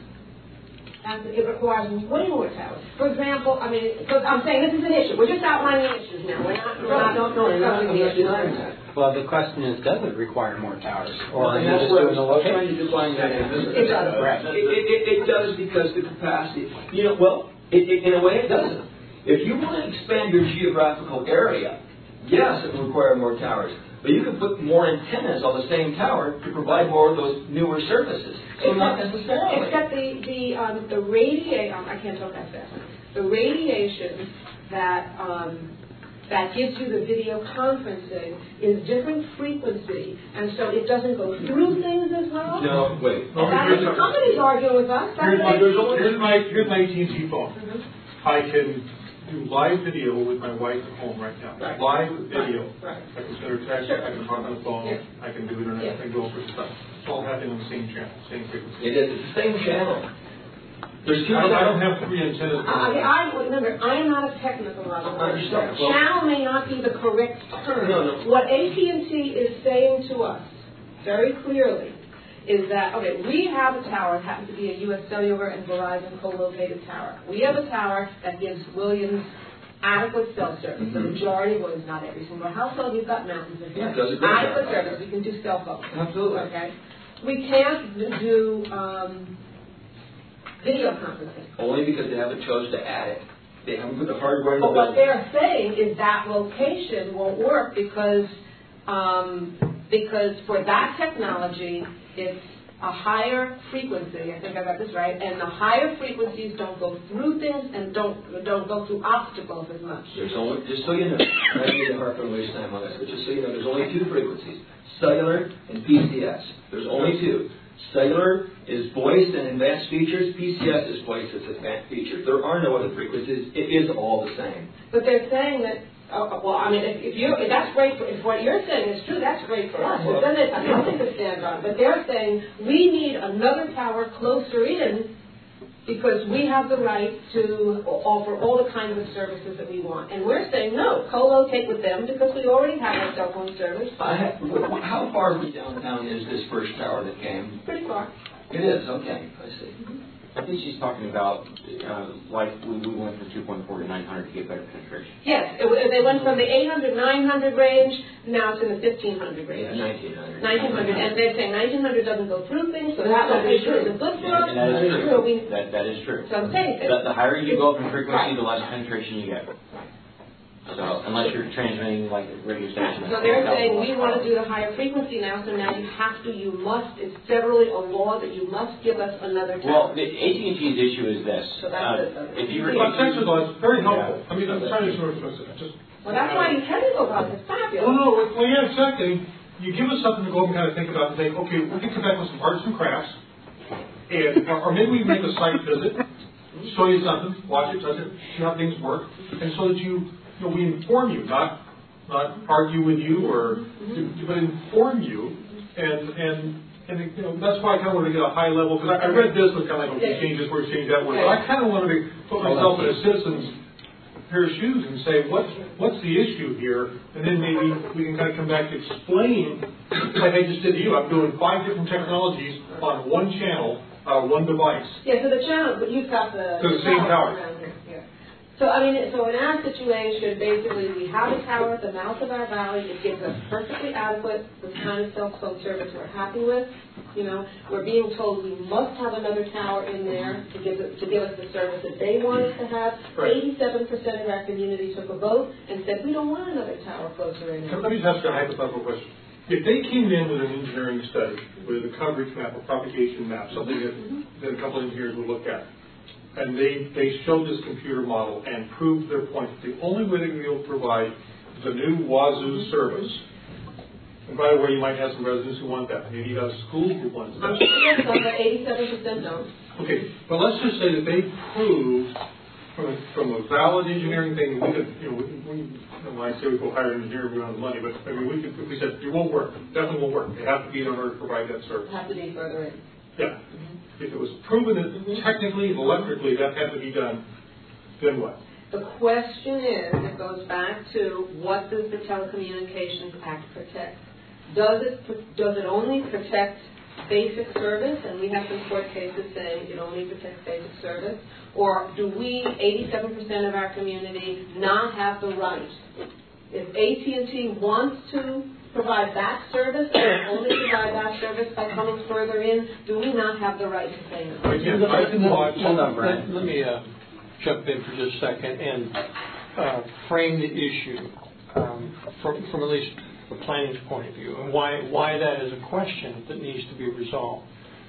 And it requires way more towers. For example, I mean, because I'm saying this is an issue. We're just outlining issues now. We're not, we're not, no, no, I'm not, I'm discussing the not issue. denying that. Well, the question is, does it require more towers? Or are And you that's just what I doing the was trying location? to define that. It does. Right. It, it, it, it does because the capacity, you know, well, it, it, in a way it doesn't. If you want to expand your geographical area, yes, it will require more towers. But you can put more antennas on the same tower to provide more of those newer services. So not necessarily. Except the, the, um, the radiation, I can't talk that fast. The radiation that, um, that gives you the video conferencing is different frequency, and so it doesn't go through things as well. No, wait. And that's what the companies argue with us. That's Here's my, what they- here's my, here's my A T and T phone. I can do live video with my wife at home right now. Right. Live video. Right. I can send her text, Sure. I can talk on the phone, Yeah. I can do internet, Yeah. I can go for stuff. It's all happening on the same channel, same frequency. It is. It's the same channel. There's two I don't, I don't channels. have three antennas. I, I, remember, I am not a technical I officer. understand. Well- Channel may not be the correct term. No, no. What A T and T is saying to us very clearly is that, okay, we have a tower, it happens to be a U S Cellular and Verizon co-located tower. We have a tower that gives Williams adequate cell service. The Mhm. majority of Williams, not every single household, you've got mountains of Yeah, it does a great adequate job. service. We can do cell phone. Absolutely. Okay. We can't do um, video conferencing. Only because they haven't chosen to add it. They haven't put the hardware in the But what building. they're saying is that location won't work because um, because for that technology, it's a higher frequency. I think I got this right. And the higher frequencies don't go through things and don't don't go through obstacles as much. There's only, just so you know, I don't need to harp and waste time on this, but just so you know, there's only two frequencies, cellular and P C S. There's only two. Cellular is voice and advanced features. P C S is voice and advanced features. There are no other frequencies. It is all the same. But they're saying that Oh, well, I mean, if, if you, if that's great, for, if what you're saying is true, that's great for us. But then it's nothing to stand on. But they're saying we need another tower closer in because we have the right to offer all the kinds of services that we want. And we're saying, no, co-locate with them because we already have a cell phone service. I have, how far from downtown is this first tower that came? Pretty far. It is, okay, I see. I think she's talking about, uh, like, we, we went from two point four to nine hundred to get better penetration. Yes, it, they went from the eight hundred, nine hundred range, now it's in the fifteen hundred range. Yeah, nineteen hundred. nineteen hundred, and they're saying nineteen hundred doesn't go through things, so that location isn't good for us. And that is true. So we, That, that is true. so I'm saying The, that. the higher you go up in frequency, the less penetration you get. So unless you're transmitting like a radio station. So they're saying we want to do the higher frequency now, so now you have to, you must, it's federally a law that you must give us another Well, tower. the A T and T's issue is this. So that's Uh, it. if you But thanks for that. It's very helpful. Yeah. I mean, I'm trying to sort of, just. Well, that's why you technical about it, it's fabulous. Well, no, well, yeah, exactly. You give us something to go and kind of think about and think, okay, we can come back with some arts and crafts, and, or maybe we make a site visit, show you something, watch it, touch it, see how things work, and so that you, you know, we inform you, not not argue with you, or Mm-hmm. but inform you, and and and you know that's why I kind of want to get a high level because I, I read this and kind of like, okay, change this word, change that word, but I kind of want to be, put myself in a citizen's pair of shoes and say what what's the issue here, and then maybe we can kind of come back to explain, like I just did to you. I'm doing five different technologies on one channel, uh, one device. Yeah, so the channel, but you've got the. So the same tower. Around here, yeah. So, I mean, so in our situation, basically, we have a tower at the mouth of our valley. It gives us perfectly adequate, the kind of cell phone service we're happy with. You know, we're being told we must have another tower in there to give it, to give us the service that they want us to have. Right. eighty-seven percent of our community took a vote and said we don't want another tower closer in. Let me just ask you a hypothetical question. If they came in with an engineering study, with a coverage map, a propagation map, something that, that a couple of engineers would look at, and they, they showed this computer model and proved their point that the only way they're going to be able to provide the new Wazoo service, and by the way, you might have some residents who want that. Maybe you have schools who want I'm that. sure some, but eighty-seven percent don't. Okay, but let's just say that they proved from a, from a valid engineering thing, we could, you know, we, we, when I say we go hire an engineer, we don't have the money, but I mean, we could, if we said, it won't work, definitely won't work. They have to be in order to provide that service. Have to be further in. Yeah. If it was proven that technically, electrically, that had to be done, then what? The question is, it goes back to what does the Telecommunications Act protect? Does it does it only protect basic service, and we have some court cases saying it only protects basic service, or do we, eighty-seven percent of our community, not have the right? If A T and T wants to provide that service, and only provide that service by coming further in, do we not have the right to say no? Again, I can watch. Hold on, Brian. Let, let me uh, jump in for just a second and uh, frame the issue um, from, from at least the planning's point of view, and why why that is a question that needs to be resolved.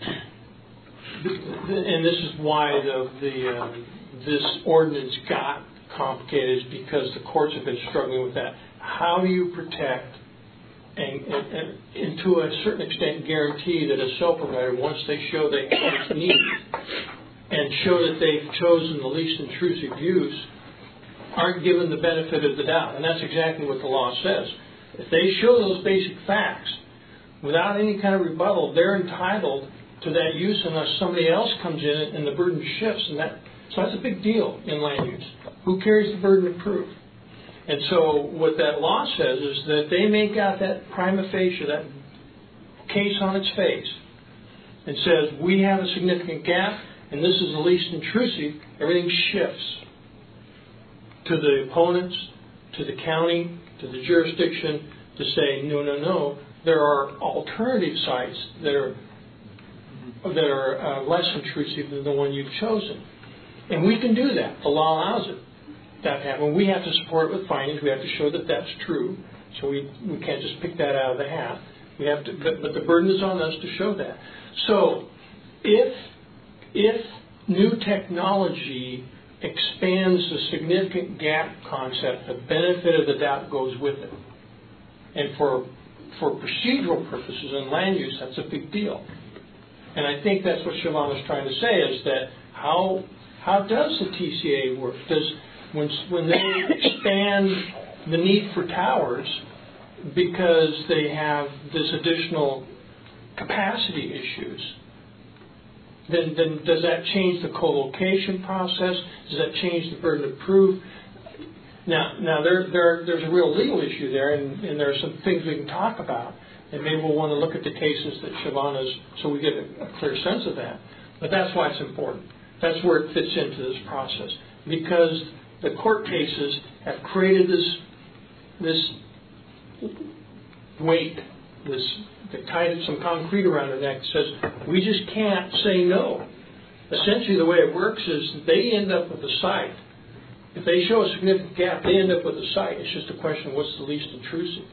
And this is why the the uh, this ordinance got complicated, is because the courts have been struggling with that. How do you protect and, and, and, and to a certain extent guarantee that a cell provider, once they show they have need and show that they've chosen the least intrusive use, aren't given the benefit of the doubt? And that's exactly what the law says. If they show those basic facts without any kind of rebuttal, they're entitled to that use unless somebody else comes in and the burden shifts. And that, so that's a big deal in land use. Who carries the burden of proof? And so what that law says is that they make out that prima facie, that case on its face, and says we have a significant gap and this is the least intrusive, everything shifts to the opponents, to the county, to the jurisdiction to say, no, no, no, there are alternative sites that are that are uh, less intrusive than the one you've chosen. And we can do that. The law allows it. That happen. We have to support it with findings. We have to show that that's true. So we, we can't just pick that out of the hat. We have to, but, but the burden is on us to show that. So if if new technology expands the significant gap concept, the benefit of the doubt goes with it. And for for procedural purposes and land use, that's a big deal. And I think that's what Siobhan was trying to say, is that how how does the T C A work? Does when when they expand the need for towers because they have this additional capacity issues, then, then does that change the co-location process? Does that change the burden of proof? Now, now there, there, there's a real legal issue there, and, and there are some things we can talk about, and maybe we'll want to look at the cases that Shavana's, so we get a, a clear sense of that. But that's why it's important. That's where it fits into this process, because the court cases have created this this weight, this that tied some concrete around their neck says we just can't say no. Essentially, the way it works is they end up with a site. If they show a significant gap, they end up with a site. It's just a question of what's the least intrusive.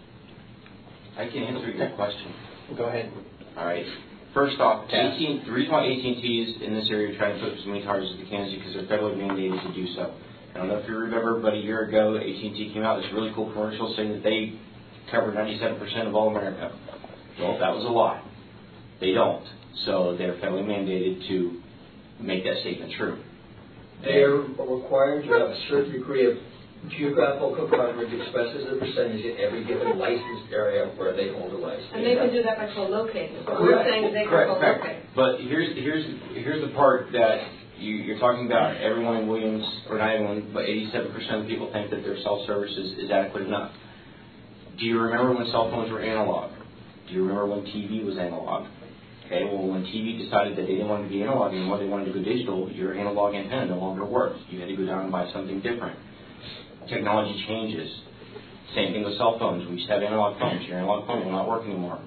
I can answer your question. Go ahead. All right. First off, A T and T, the reason why A T and T is in this area trying to put as many towers as they can is because they're federally mandated to do so. I don't know if you remember, but a year ago, A T and T came out with this really cool commercial saying that they cover ninety-seven percent of all America. Well, that was a lie. They don't. So they're federally mandated to make that statement true. They're required to have a certain degree of geographical coverage expressed as a percentage in every given licensed area where they hold a license. And they can do that by co-locating. What we're saying is they can co-locate. But here's here's here's the part that you, you're talking about. Everyone in Williams, or not everyone, but eighty-seven percent of people think that their cell service is, is adequate enough. Do you remember when cell phones were analog? Do you remember when T V was analog? Okay, well, when T V decided that they didn't want to be analog anymore, they wanted to go digital, your analog antenna no longer worked. You had to go down and buy something different. Technology changes. Same thing with cell phones. We used to have analog phones. Your analog phone will not work anymore.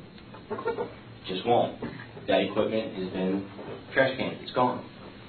Just won't. That equipment has been trash can. It's gone.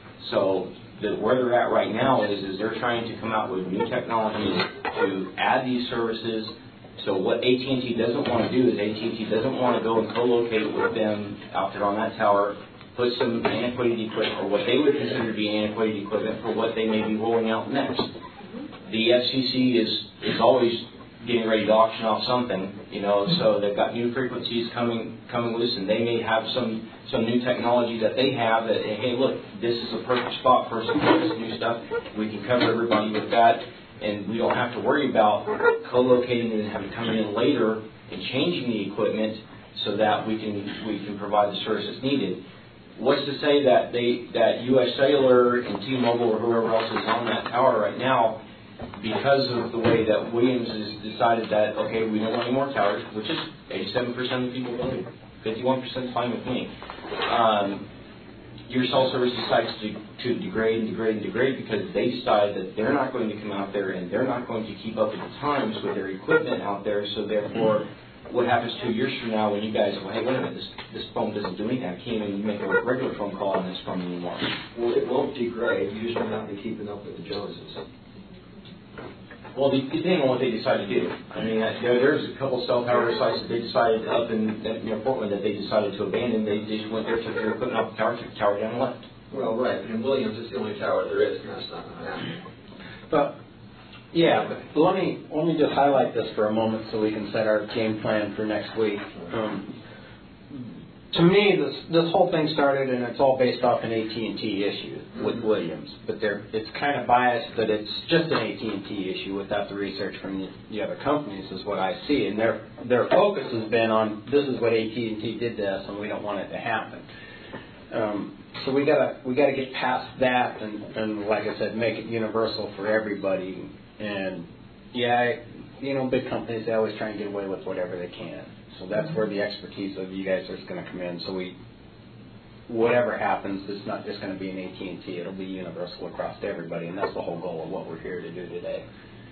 So the, where they're at right now is, is they're trying to come out with new technologies to add these services. So what A T and T doesn't want to do is A T and T doesn't want to go and co-locate with them out there on that tower, put some antiquated equipment, or what they would consider to be antiquated equipment for what they may be rolling out next. The F C C is, is always getting ready to auction off something, you know, so they've got new frequencies coming coming loose, and they may have some, some new technology that they have that, hey, look, this is a perfect spot for some of this new stuff. We can cover everybody with that, and we don't have to worry about co-locating and having come in later and changing the equipment so that we can we can provide the service that's needed. What's to say that they that U S Cellular and T-Mobile or whoever else is on that tower right now, because of the way that Williams has decided that, okay, we don't want any more towers, which is eighty-seven percent of the people believe, fifty-one percent is fine with me. Um, your cell service decides to, to degrade and degrade and degrade because they decide that they're not going to come out there and they're not going to keep up with the times with their equipment out there. So therefore, what happens two years from now when you guys go, hey, wait a minute, this, this phone doesn't do anything. I can't even make a regular phone call on this phone anymore. Well, it won't degrade. You just will not be keeping up with the Joneses. Well, depending on what they decide to do. I mean, there, there's a couple cell tower sites that they decided up in you know, Portland that they decided to abandon. They just went there, took their equipment off the tower, took the tower down and left. Well, right. And in Williams, it's the only tower there is, and that's not going to happen. But, yeah, but let me, let me just highlight this for a moment so we can set our game plan for next week. Um, to me, this this whole thing started, and it's all based off an A T and T issue with mm-hmm. Williams. But they're, it's kind of biased that it's just an A T and T issue without the research from the, the other companies is what I see. And their their focus has been on this is what A T and T did to us, and we don't want it to happen. Um, so we gotta we gotta get past that, and, and like I said, make it universal for everybody. And yeah, you know, big companies, they always try and get away with whatever they can. So that's where the expertise of you guys is going to come in. So we, whatever happens, it's not just going to be an A T and T. It'll be universal across to everybody, and that's the whole goal of what we're here to do today.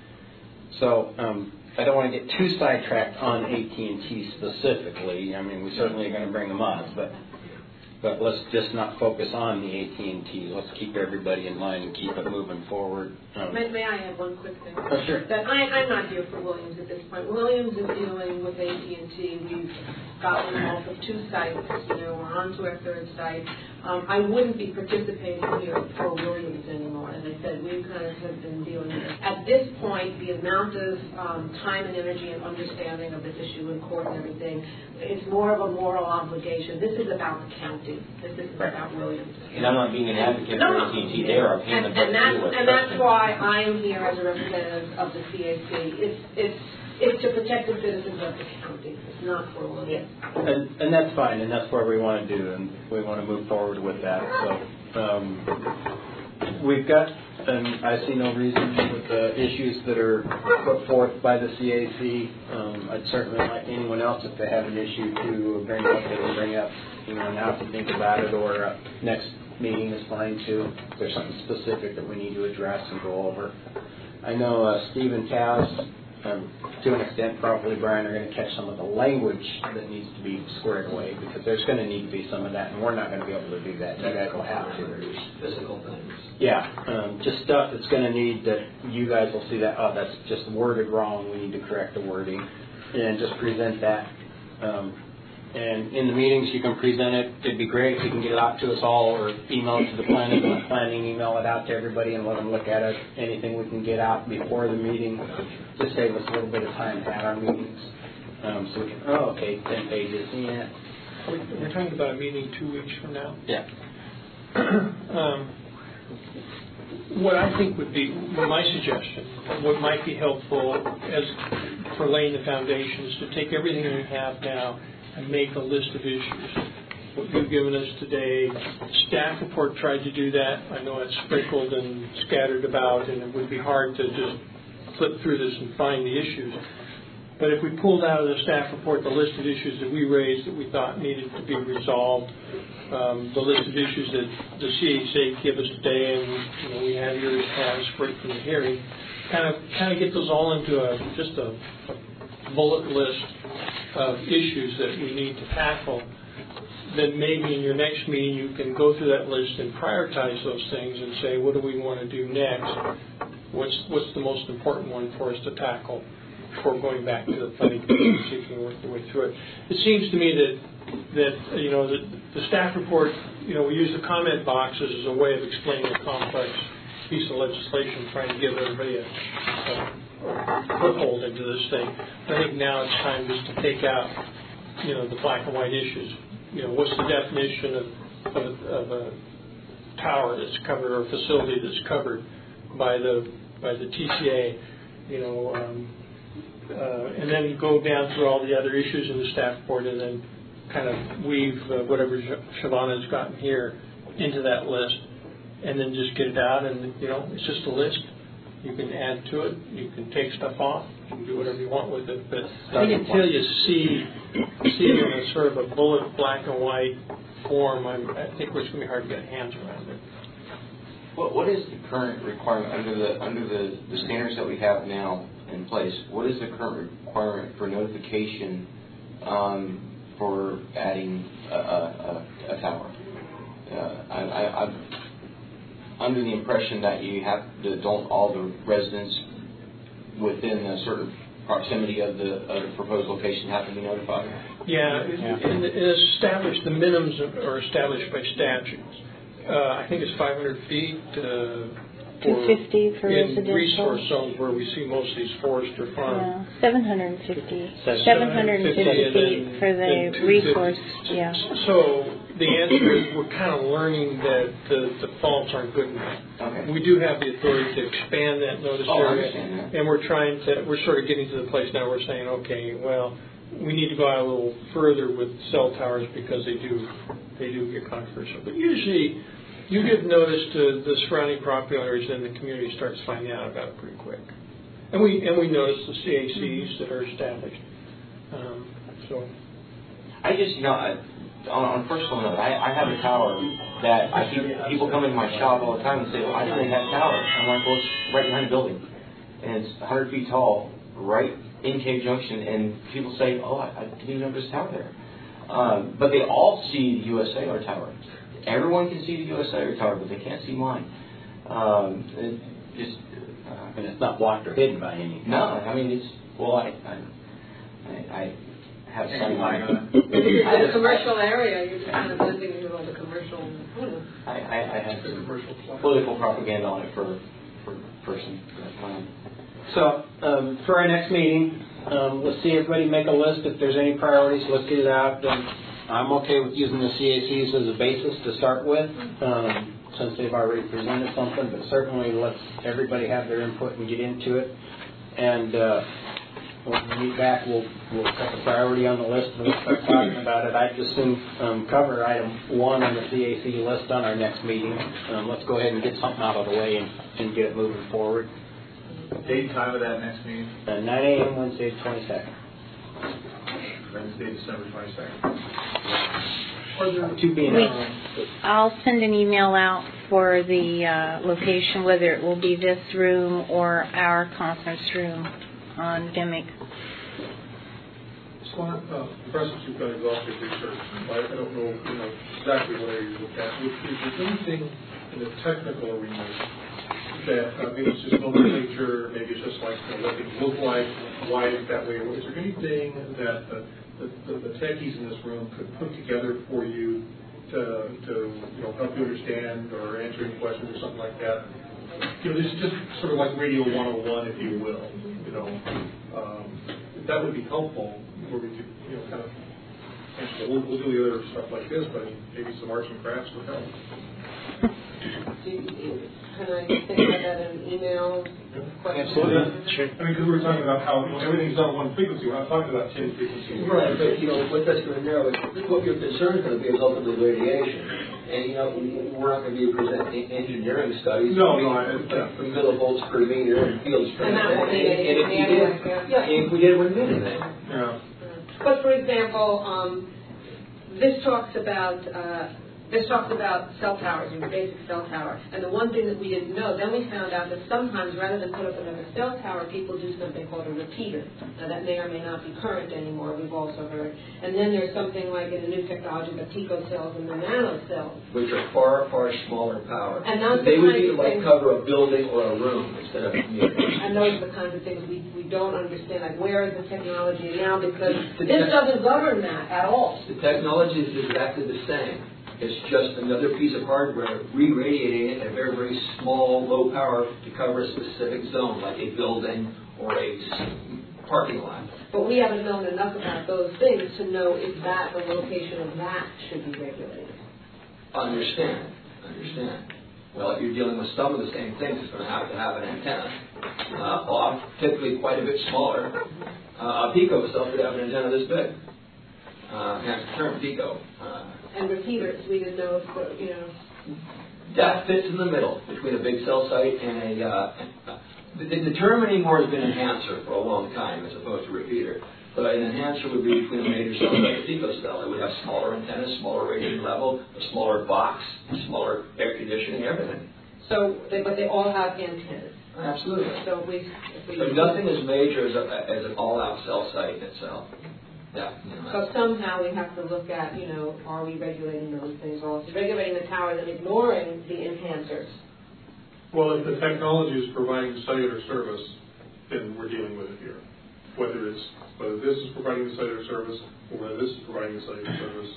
So um, I don't want to get too sidetracked on A T and T specifically. I mean, we certainly are going to bring them up, but but let's just not focus on the A T and T. Let's keep everybody in line and keep it moving forward. Um, may, may I add one quick thing? Oh, sure. That I, I'm not here for Williams at this point. Williams is dealing with A T and T. We've gotten off of two sites. You know, we're on to our third site. Um, I wouldn't be participating here for Williams anymore. As I said, we kind of have been dealing with it. At this point, the amount of um, time and energy and understanding of this issue in court and everything, it's more of a moral obligation. This is about the county. This isn't about Williams. And I'm not being an advocate No, for A T and T. They are a pain in the butt and to that's, deal with. and that's why I am here as a representative of the C A C. It's, it's, it's to protect the citizens of the county. It's not for Williams. And, and that's fine, and that's what we want to do, and we want to move forward with that. So um, we've got, and I see no reason with the issues that are put forth by the C A C. Um, I'd certainly like anyone else, if they have an issue, to bring up, they can bring up, you know, now to think about it, or uh, next meeting is fine too. If there's something specific that we need to address and go over. I know uh, Steve and Taz, Um, to an extent, probably Brian, are going to catch some of the language that needs to be squared away, because there's going to need to be some of that, and we're not going to be able to do that. You guys will have to. Physical things. Yeah, um, just stuff that's going to need that you guys will see that, oh, that's just worded wrong. We need to correct the wording, and just present that. Um, and in the meetings, you can present it. It'd be great if you can get it out to us all, or email it to the planning, and planning email it out to everybody and let them look at it. Anything we can get out before the meeting, just save us a little bit of time at our meetings. Um, so we can, oh, okay, ten pages, yeah. We're talking about a meeting two weeks from now. Yeah. um, what I think would be, my suggestion, what might be helpful as for laying the foundation, is to take everything we have now and make a list of issues. What you've given us today, staff report tried to do that. I know it's sprinkled and scattered about, and it would be hard to just flip through this and find the issues. But if we pulled out of the staff report the list of issues that we raised that we thought needed to be resolved, um, the list of issues that the C H A gave us today, and you know, we have yours as right from the hearing, kind of kind of get those all into a just a, a bullet list of issues that we need to tackle. Then maybe in your next meeting you can go through that list and prioritize those things and say, what do we want to do next? What's what's the most important one for us to tackle before going back to the planning commission and see if we can work the way through it? It seems to me that that you know the, the staff report, you know, we use the comment boxes as a way of explaining a complex piece of legislation, trying to give everybody a, a foothold into this thing. I think now it's time just to take out, you know, the black and white issues. You know, what's the definition of, of, a, of a tower that's covered, or a facility that's covered by the by the T C A? You know, um, uh, and then go down through all the other issues in the staff report, and then kind of weave uh, whatever Shavonna's gotten here into that list, and then just get it out. And you know, it's just a list. You can add to it. You can take stuff off. You can do whatever you want with it. But I think until you see see it in a sort of a bullet black and white form, I'm, I think it's going to be hard to get hands around it. What what is the current requirement under the under the, the standards that we have now in place? What is the current requirement for notification um, for adding a, a, a tower? Uh, I, I, I'm under the impression that you have to, don't all the residents within a certain proximity of the, of the proposed location have to be notified? Yeah, yeah. And it's established, the minimums are established by statutes. Uh, I think it's five hundred feet. Uh, two fifty for in residential. resource zones where we see most of these forest or farm. Yeah, seven hundred fifty. Seven- seven hundred fifty and feet then- for then the two resource, fifty. yeah. So the answer is we're kind of learning that the defaults aren't good enough. Okay. We do have the authority to expand that notice Oh, I area, understand that. and we're trying to, we're sort of getting to the place now we're saying, okay, well, we need to go out a little further with cell towers because they do, they do get controversial. But usually, you give notice to the surrounding property owners, and the community starts finding out about it pretty quick. And we and we notice the C A Cs that are established. Um, so, I just, you know, I, on, on a personal note, I, I have a tower that I keep, people come into my shop all the time and say, well, I didn't know that tower. I'm like, well, it's right behind the building. And it's one hundred feet tall, right in Cave Junction, and people say, oh, I, I didn't even know there's a tower there. Um, but they all see the U S A R tower. Everyone can see the U S A R tower, but they can't see mine. Um, it just, uh, And it's not blocked or hidden by any. no, I mean, it's, well, I, I, I, have sunlight. In a commercial area, you're just kind of living in all the commercial. I, I, I had some political propaganda on it for for person. Um, So um, for our next meeting, um, let's see everybody make a list. If there's any priorities, let's get it out. Um, I'm okay with using the C A Cs as a basis to start with, um, since they've already presented something. But certainly, let's everybody have their input and get into it. And uh, when we meet back, we'll we'll set the priority on the list and we'll start talking about it. I'd just soon um, cover item one on the C A C list on our next meeting. Um, let's go ahead and get something out of the way and, and get it moving forward. Date and time of that next meeting? Uh, nine a.m. Wednesday, twenty-second. Wednesday, December twenty-second. To be We, announced. I'll send an email out for the uh, location, whether it will be this room or our conference room on Dimick. So, uh, Professor, you've done exhaustive research. I I don't know, you know exactly what area you look at. Is is there anything in the technical arena that uh, maybe it's just nomenclature, maybe it's just like you know, what things look like, why it's that way? Is there anything that the, the, the techies in this room could put together for you to, to you know, help you understand or answer any questions or something like that? You know, this is just sort of like Radio one oh one, if you will. You know, um, that would be helpful, where we could, you know, kind of. We'll, we'll do the other stuff like this, but maybe some arts and crafts would help. Do you, can I think about that in an email? Absolutely. Sure. I mean, because we were talking about how you know, everything's on one frequency. We're not talking about ten frequencies. Right, but you know, what that's going to narrow is what your concern is going to be is ultimately radiation. And you know, we're not going to be presenting engineering studies. No, no, I, yeah. From millivolts per meter and field strength. And that won't be And if we did, yeah. if we did, it wouldn't mean anything. Yeah. But for example, um, this talks about uh, this talks about cell towers, your basic cell tower. And the one thing that we didn't know, then we found out that sometimes rather than put up another cell tower, people do something called a repeater. Now that may or may not be current anymore, we've also heard. And then there's something like in the new technology, the picocells and the nanocells. Which are far, far smaller power. And those they would be the like things, cover a building or a room instead of a community. and those are the kinds of things we, we don't understand. Like where is the technology now? Because The this te- doesn't govern that at all. The technology is exactly the same. It's just another piece of hardware re-radiating it at a very, very small, low power to cover a specific zone, like a building or a parking lot. But we haven't known enough about those things to know if that, the location of that should be regulated. Understand. Understand. Well, if you're dealing with some of the same things, it's going to have to have an antenna. Uh, off, typically quite a bit smaller. Uh, a pico cell could have an antenna this big. Uh, hence the term pico. Uh, And repeaters, we didn't know if, the- you know, That fits in the middle between a big cell site and a. Uh, the, the term anymore has been enhancer for a long time as opposed to repeater. But an enhancer would be between a major cell and a picocell. It would have smaller antennas, smaller radiation level, a smaller box, smaller air conditioning, everything. so, they, but they all have antennas. Absolutely. So if we, if we. But nothing as major as, a, as an all-out cell site in itself. Yeah. You know, So somehow we have to look at, you know, are we regulating those things also? Regulating the towers and ignoring the enhancers. Well, if the technology is providing cellular service, then we're dealing with it here. Whether it's whether this is providing the cellular service or whether this is providing the cellular service.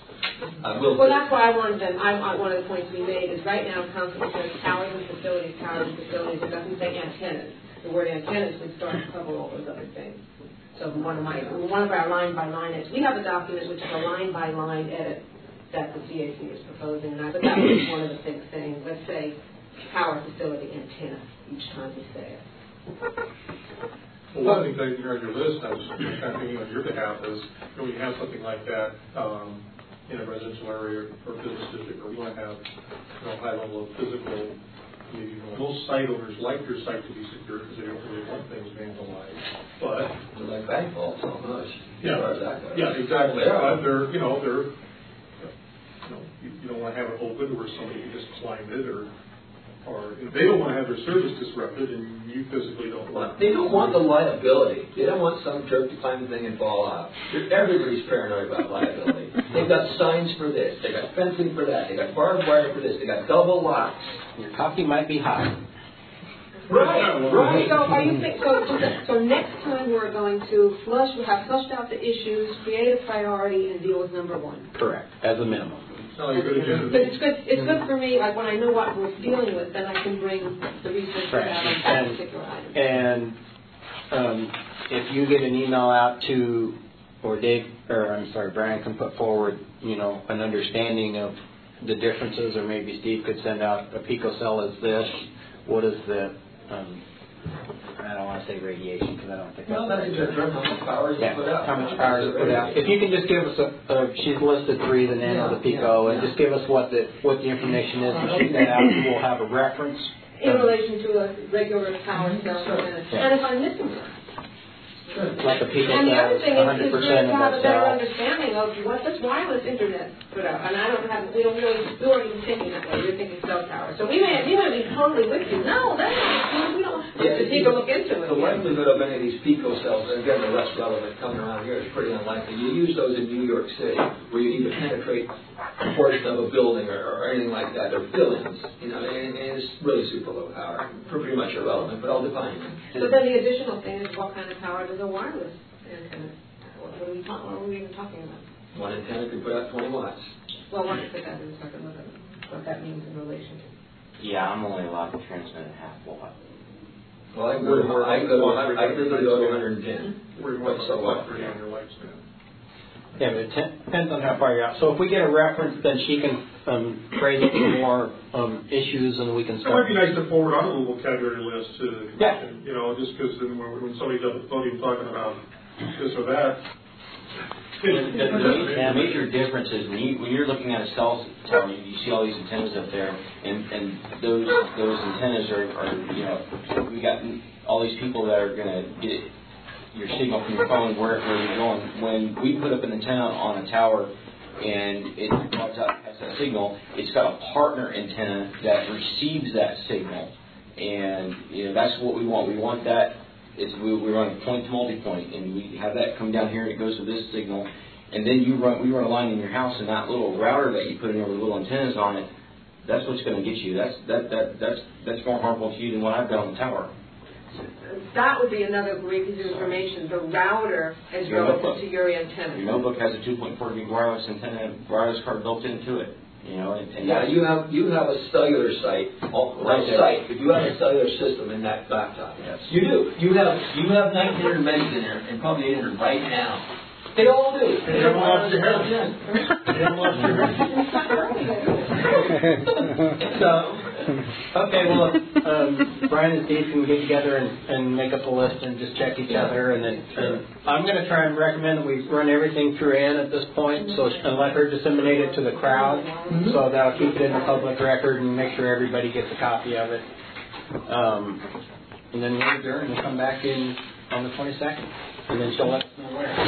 I will Well, that's why I wanted them, I, I, one of the points we made is right now constantly says towers and facilities, towers and facilities. It doesn't say antennas. The word antennas would start to cover all those other things. So one of my, one of our line-by-line edits, we have a document which is a line-by-line edit that the C A C is proposing, and I, but that was one of the things saying, let's say, power facility antenna each time we say it. Well, one of the things I hear on your list, I was kind of thinking on your behalf is, you know, when you have something like that um, in a residential area or business district, or you want to have, you know, a high level of physical. You know, most site owners like their site to be secure because they don't really want things vandalized. But They're like bank vaults almost. yeah, As far as that goes. yeah, exactly. Yeah. But they're, you know, they're, you know, you, you don't want to have it open where somebody can just climb it, or, or if they don't want to have their service disrupted, and you physically don't want. They don't want the liability. They don't want some jerk to climb the thing and fall out. Everybody's paranoid about liability. They've got signs for this. They've got fencing for that. They've got barbed wire for this. They've got double locks. Your coffee might be hot. Right, right. So are you think, so, so next time we're going to flush, we have flushed out the issues, create a priority, and deal with number one. Correct, as a minimum. No, you're good agenda. But it's good, it's good for me, like when I know what we're dealing with, then I can bring the research Right. out on that And- particular item. And um, if you get an email out to, or Dave, or I'm sorry, Brian can put forward, you know, an understanding of the differences, or maybe Steve could send out a picocell is this, what is the, um, I don't want to say radiation because I don't think Well, that's that's a good term, how much power is yeah, it put out? how much power is put out. If you can just give us a, a she's listed three, the nano, the pico, Yeah, and yeah. just give us what the what the information is and shoot that out, we'll have a reference. In relation to a regular power cell, Yeah. and if I'm missing it. Like a pico And the cell other is thing one is, hundred is good percent to of have that a better cell. understanding of what this wireless internet put out. And I don't have, we don't really, we weren't even thinking that way. We're thinking cell tower. So we may, we may be totally with you. No, that's not, we don't, Yeah, we need to look into it. The likelihood of any of these pico cells, and again, they're less relevant coming around here, is pretty unlikely. You use those in New York City, where you need to penetrate a portion of a building or, or anything like that. They're fill-ins, you know, and, and it's really super low power. Pretty much irrelevant, but I'll define it. But then the additional thing is what kind of power does a wireless antenna, what are we talking, what are we even talking about? One antenna can put out twenty watts. Well, I want to put that in a second, look at what that means in relation to. Yeah, I'm only allowed to transmit a half watt. Well, I can go to, I can go to, I can literally go to one hundred ten. We're What's so what? on your lifespan. Yeah, but it ten- depends on how far you're out. So if we get a reference, then she can um, raise it for more um, issues, and we can It might start. be nice to forward on a little vocabulary list to the Yeah. commission, you know, just because then when, when somebody's up at the podium talking about this or that. The, the, the major difference is when, you, when you're looking at a cell tower, you, you see all these antennas up there, and, and those those antennas are, are, you know, we got all these people that are going to get your signal from your phone where, where you're going. When we put up an antenna on a tower and it drops out has that signal, it's got a partner antenna that receives that signal, and you know that's what we want. We want that. Is we, we run point to multi-point, and we have that come down here, and it goes to this signal, and then you run we run a line in your house, and that little router that you put in there with little antennas on it, that's what's going to get you. That's that that that's that's more harmful to you than what I've got on the tower. That would be another great piece of information. The router is Your relative notebook. to your antenna. Your notebook has a two point four gig wireless antenna, wireless card built into it. You know, and, and Yeah, that's- you have, you have a cellular site, all- Right a there. site, but you have a cellular system in that laptop. Yes. You do. You have, you have nineteen hundred megs in there, and probably eight hundred right now. They all do. They haven't lost your hair. They haven't lost your So, okay, well, um, Brian and Steve can get together and, and make up a list and just check each other. And then and I'm going to try and recommend that we run everything through Ann at this point, so and let her disseminate it to the crowd. So that'll keep it in the public record and make sure everybody gets a copy of it. Um, and then we'll adjourn and come back in on the twenty-second. And then she'll let us know where.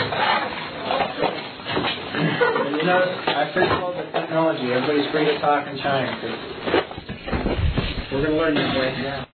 And you know, I appreciate all the technology. Everybody's free to talk and chime. 'Cause we're going to learn that way. Yeah.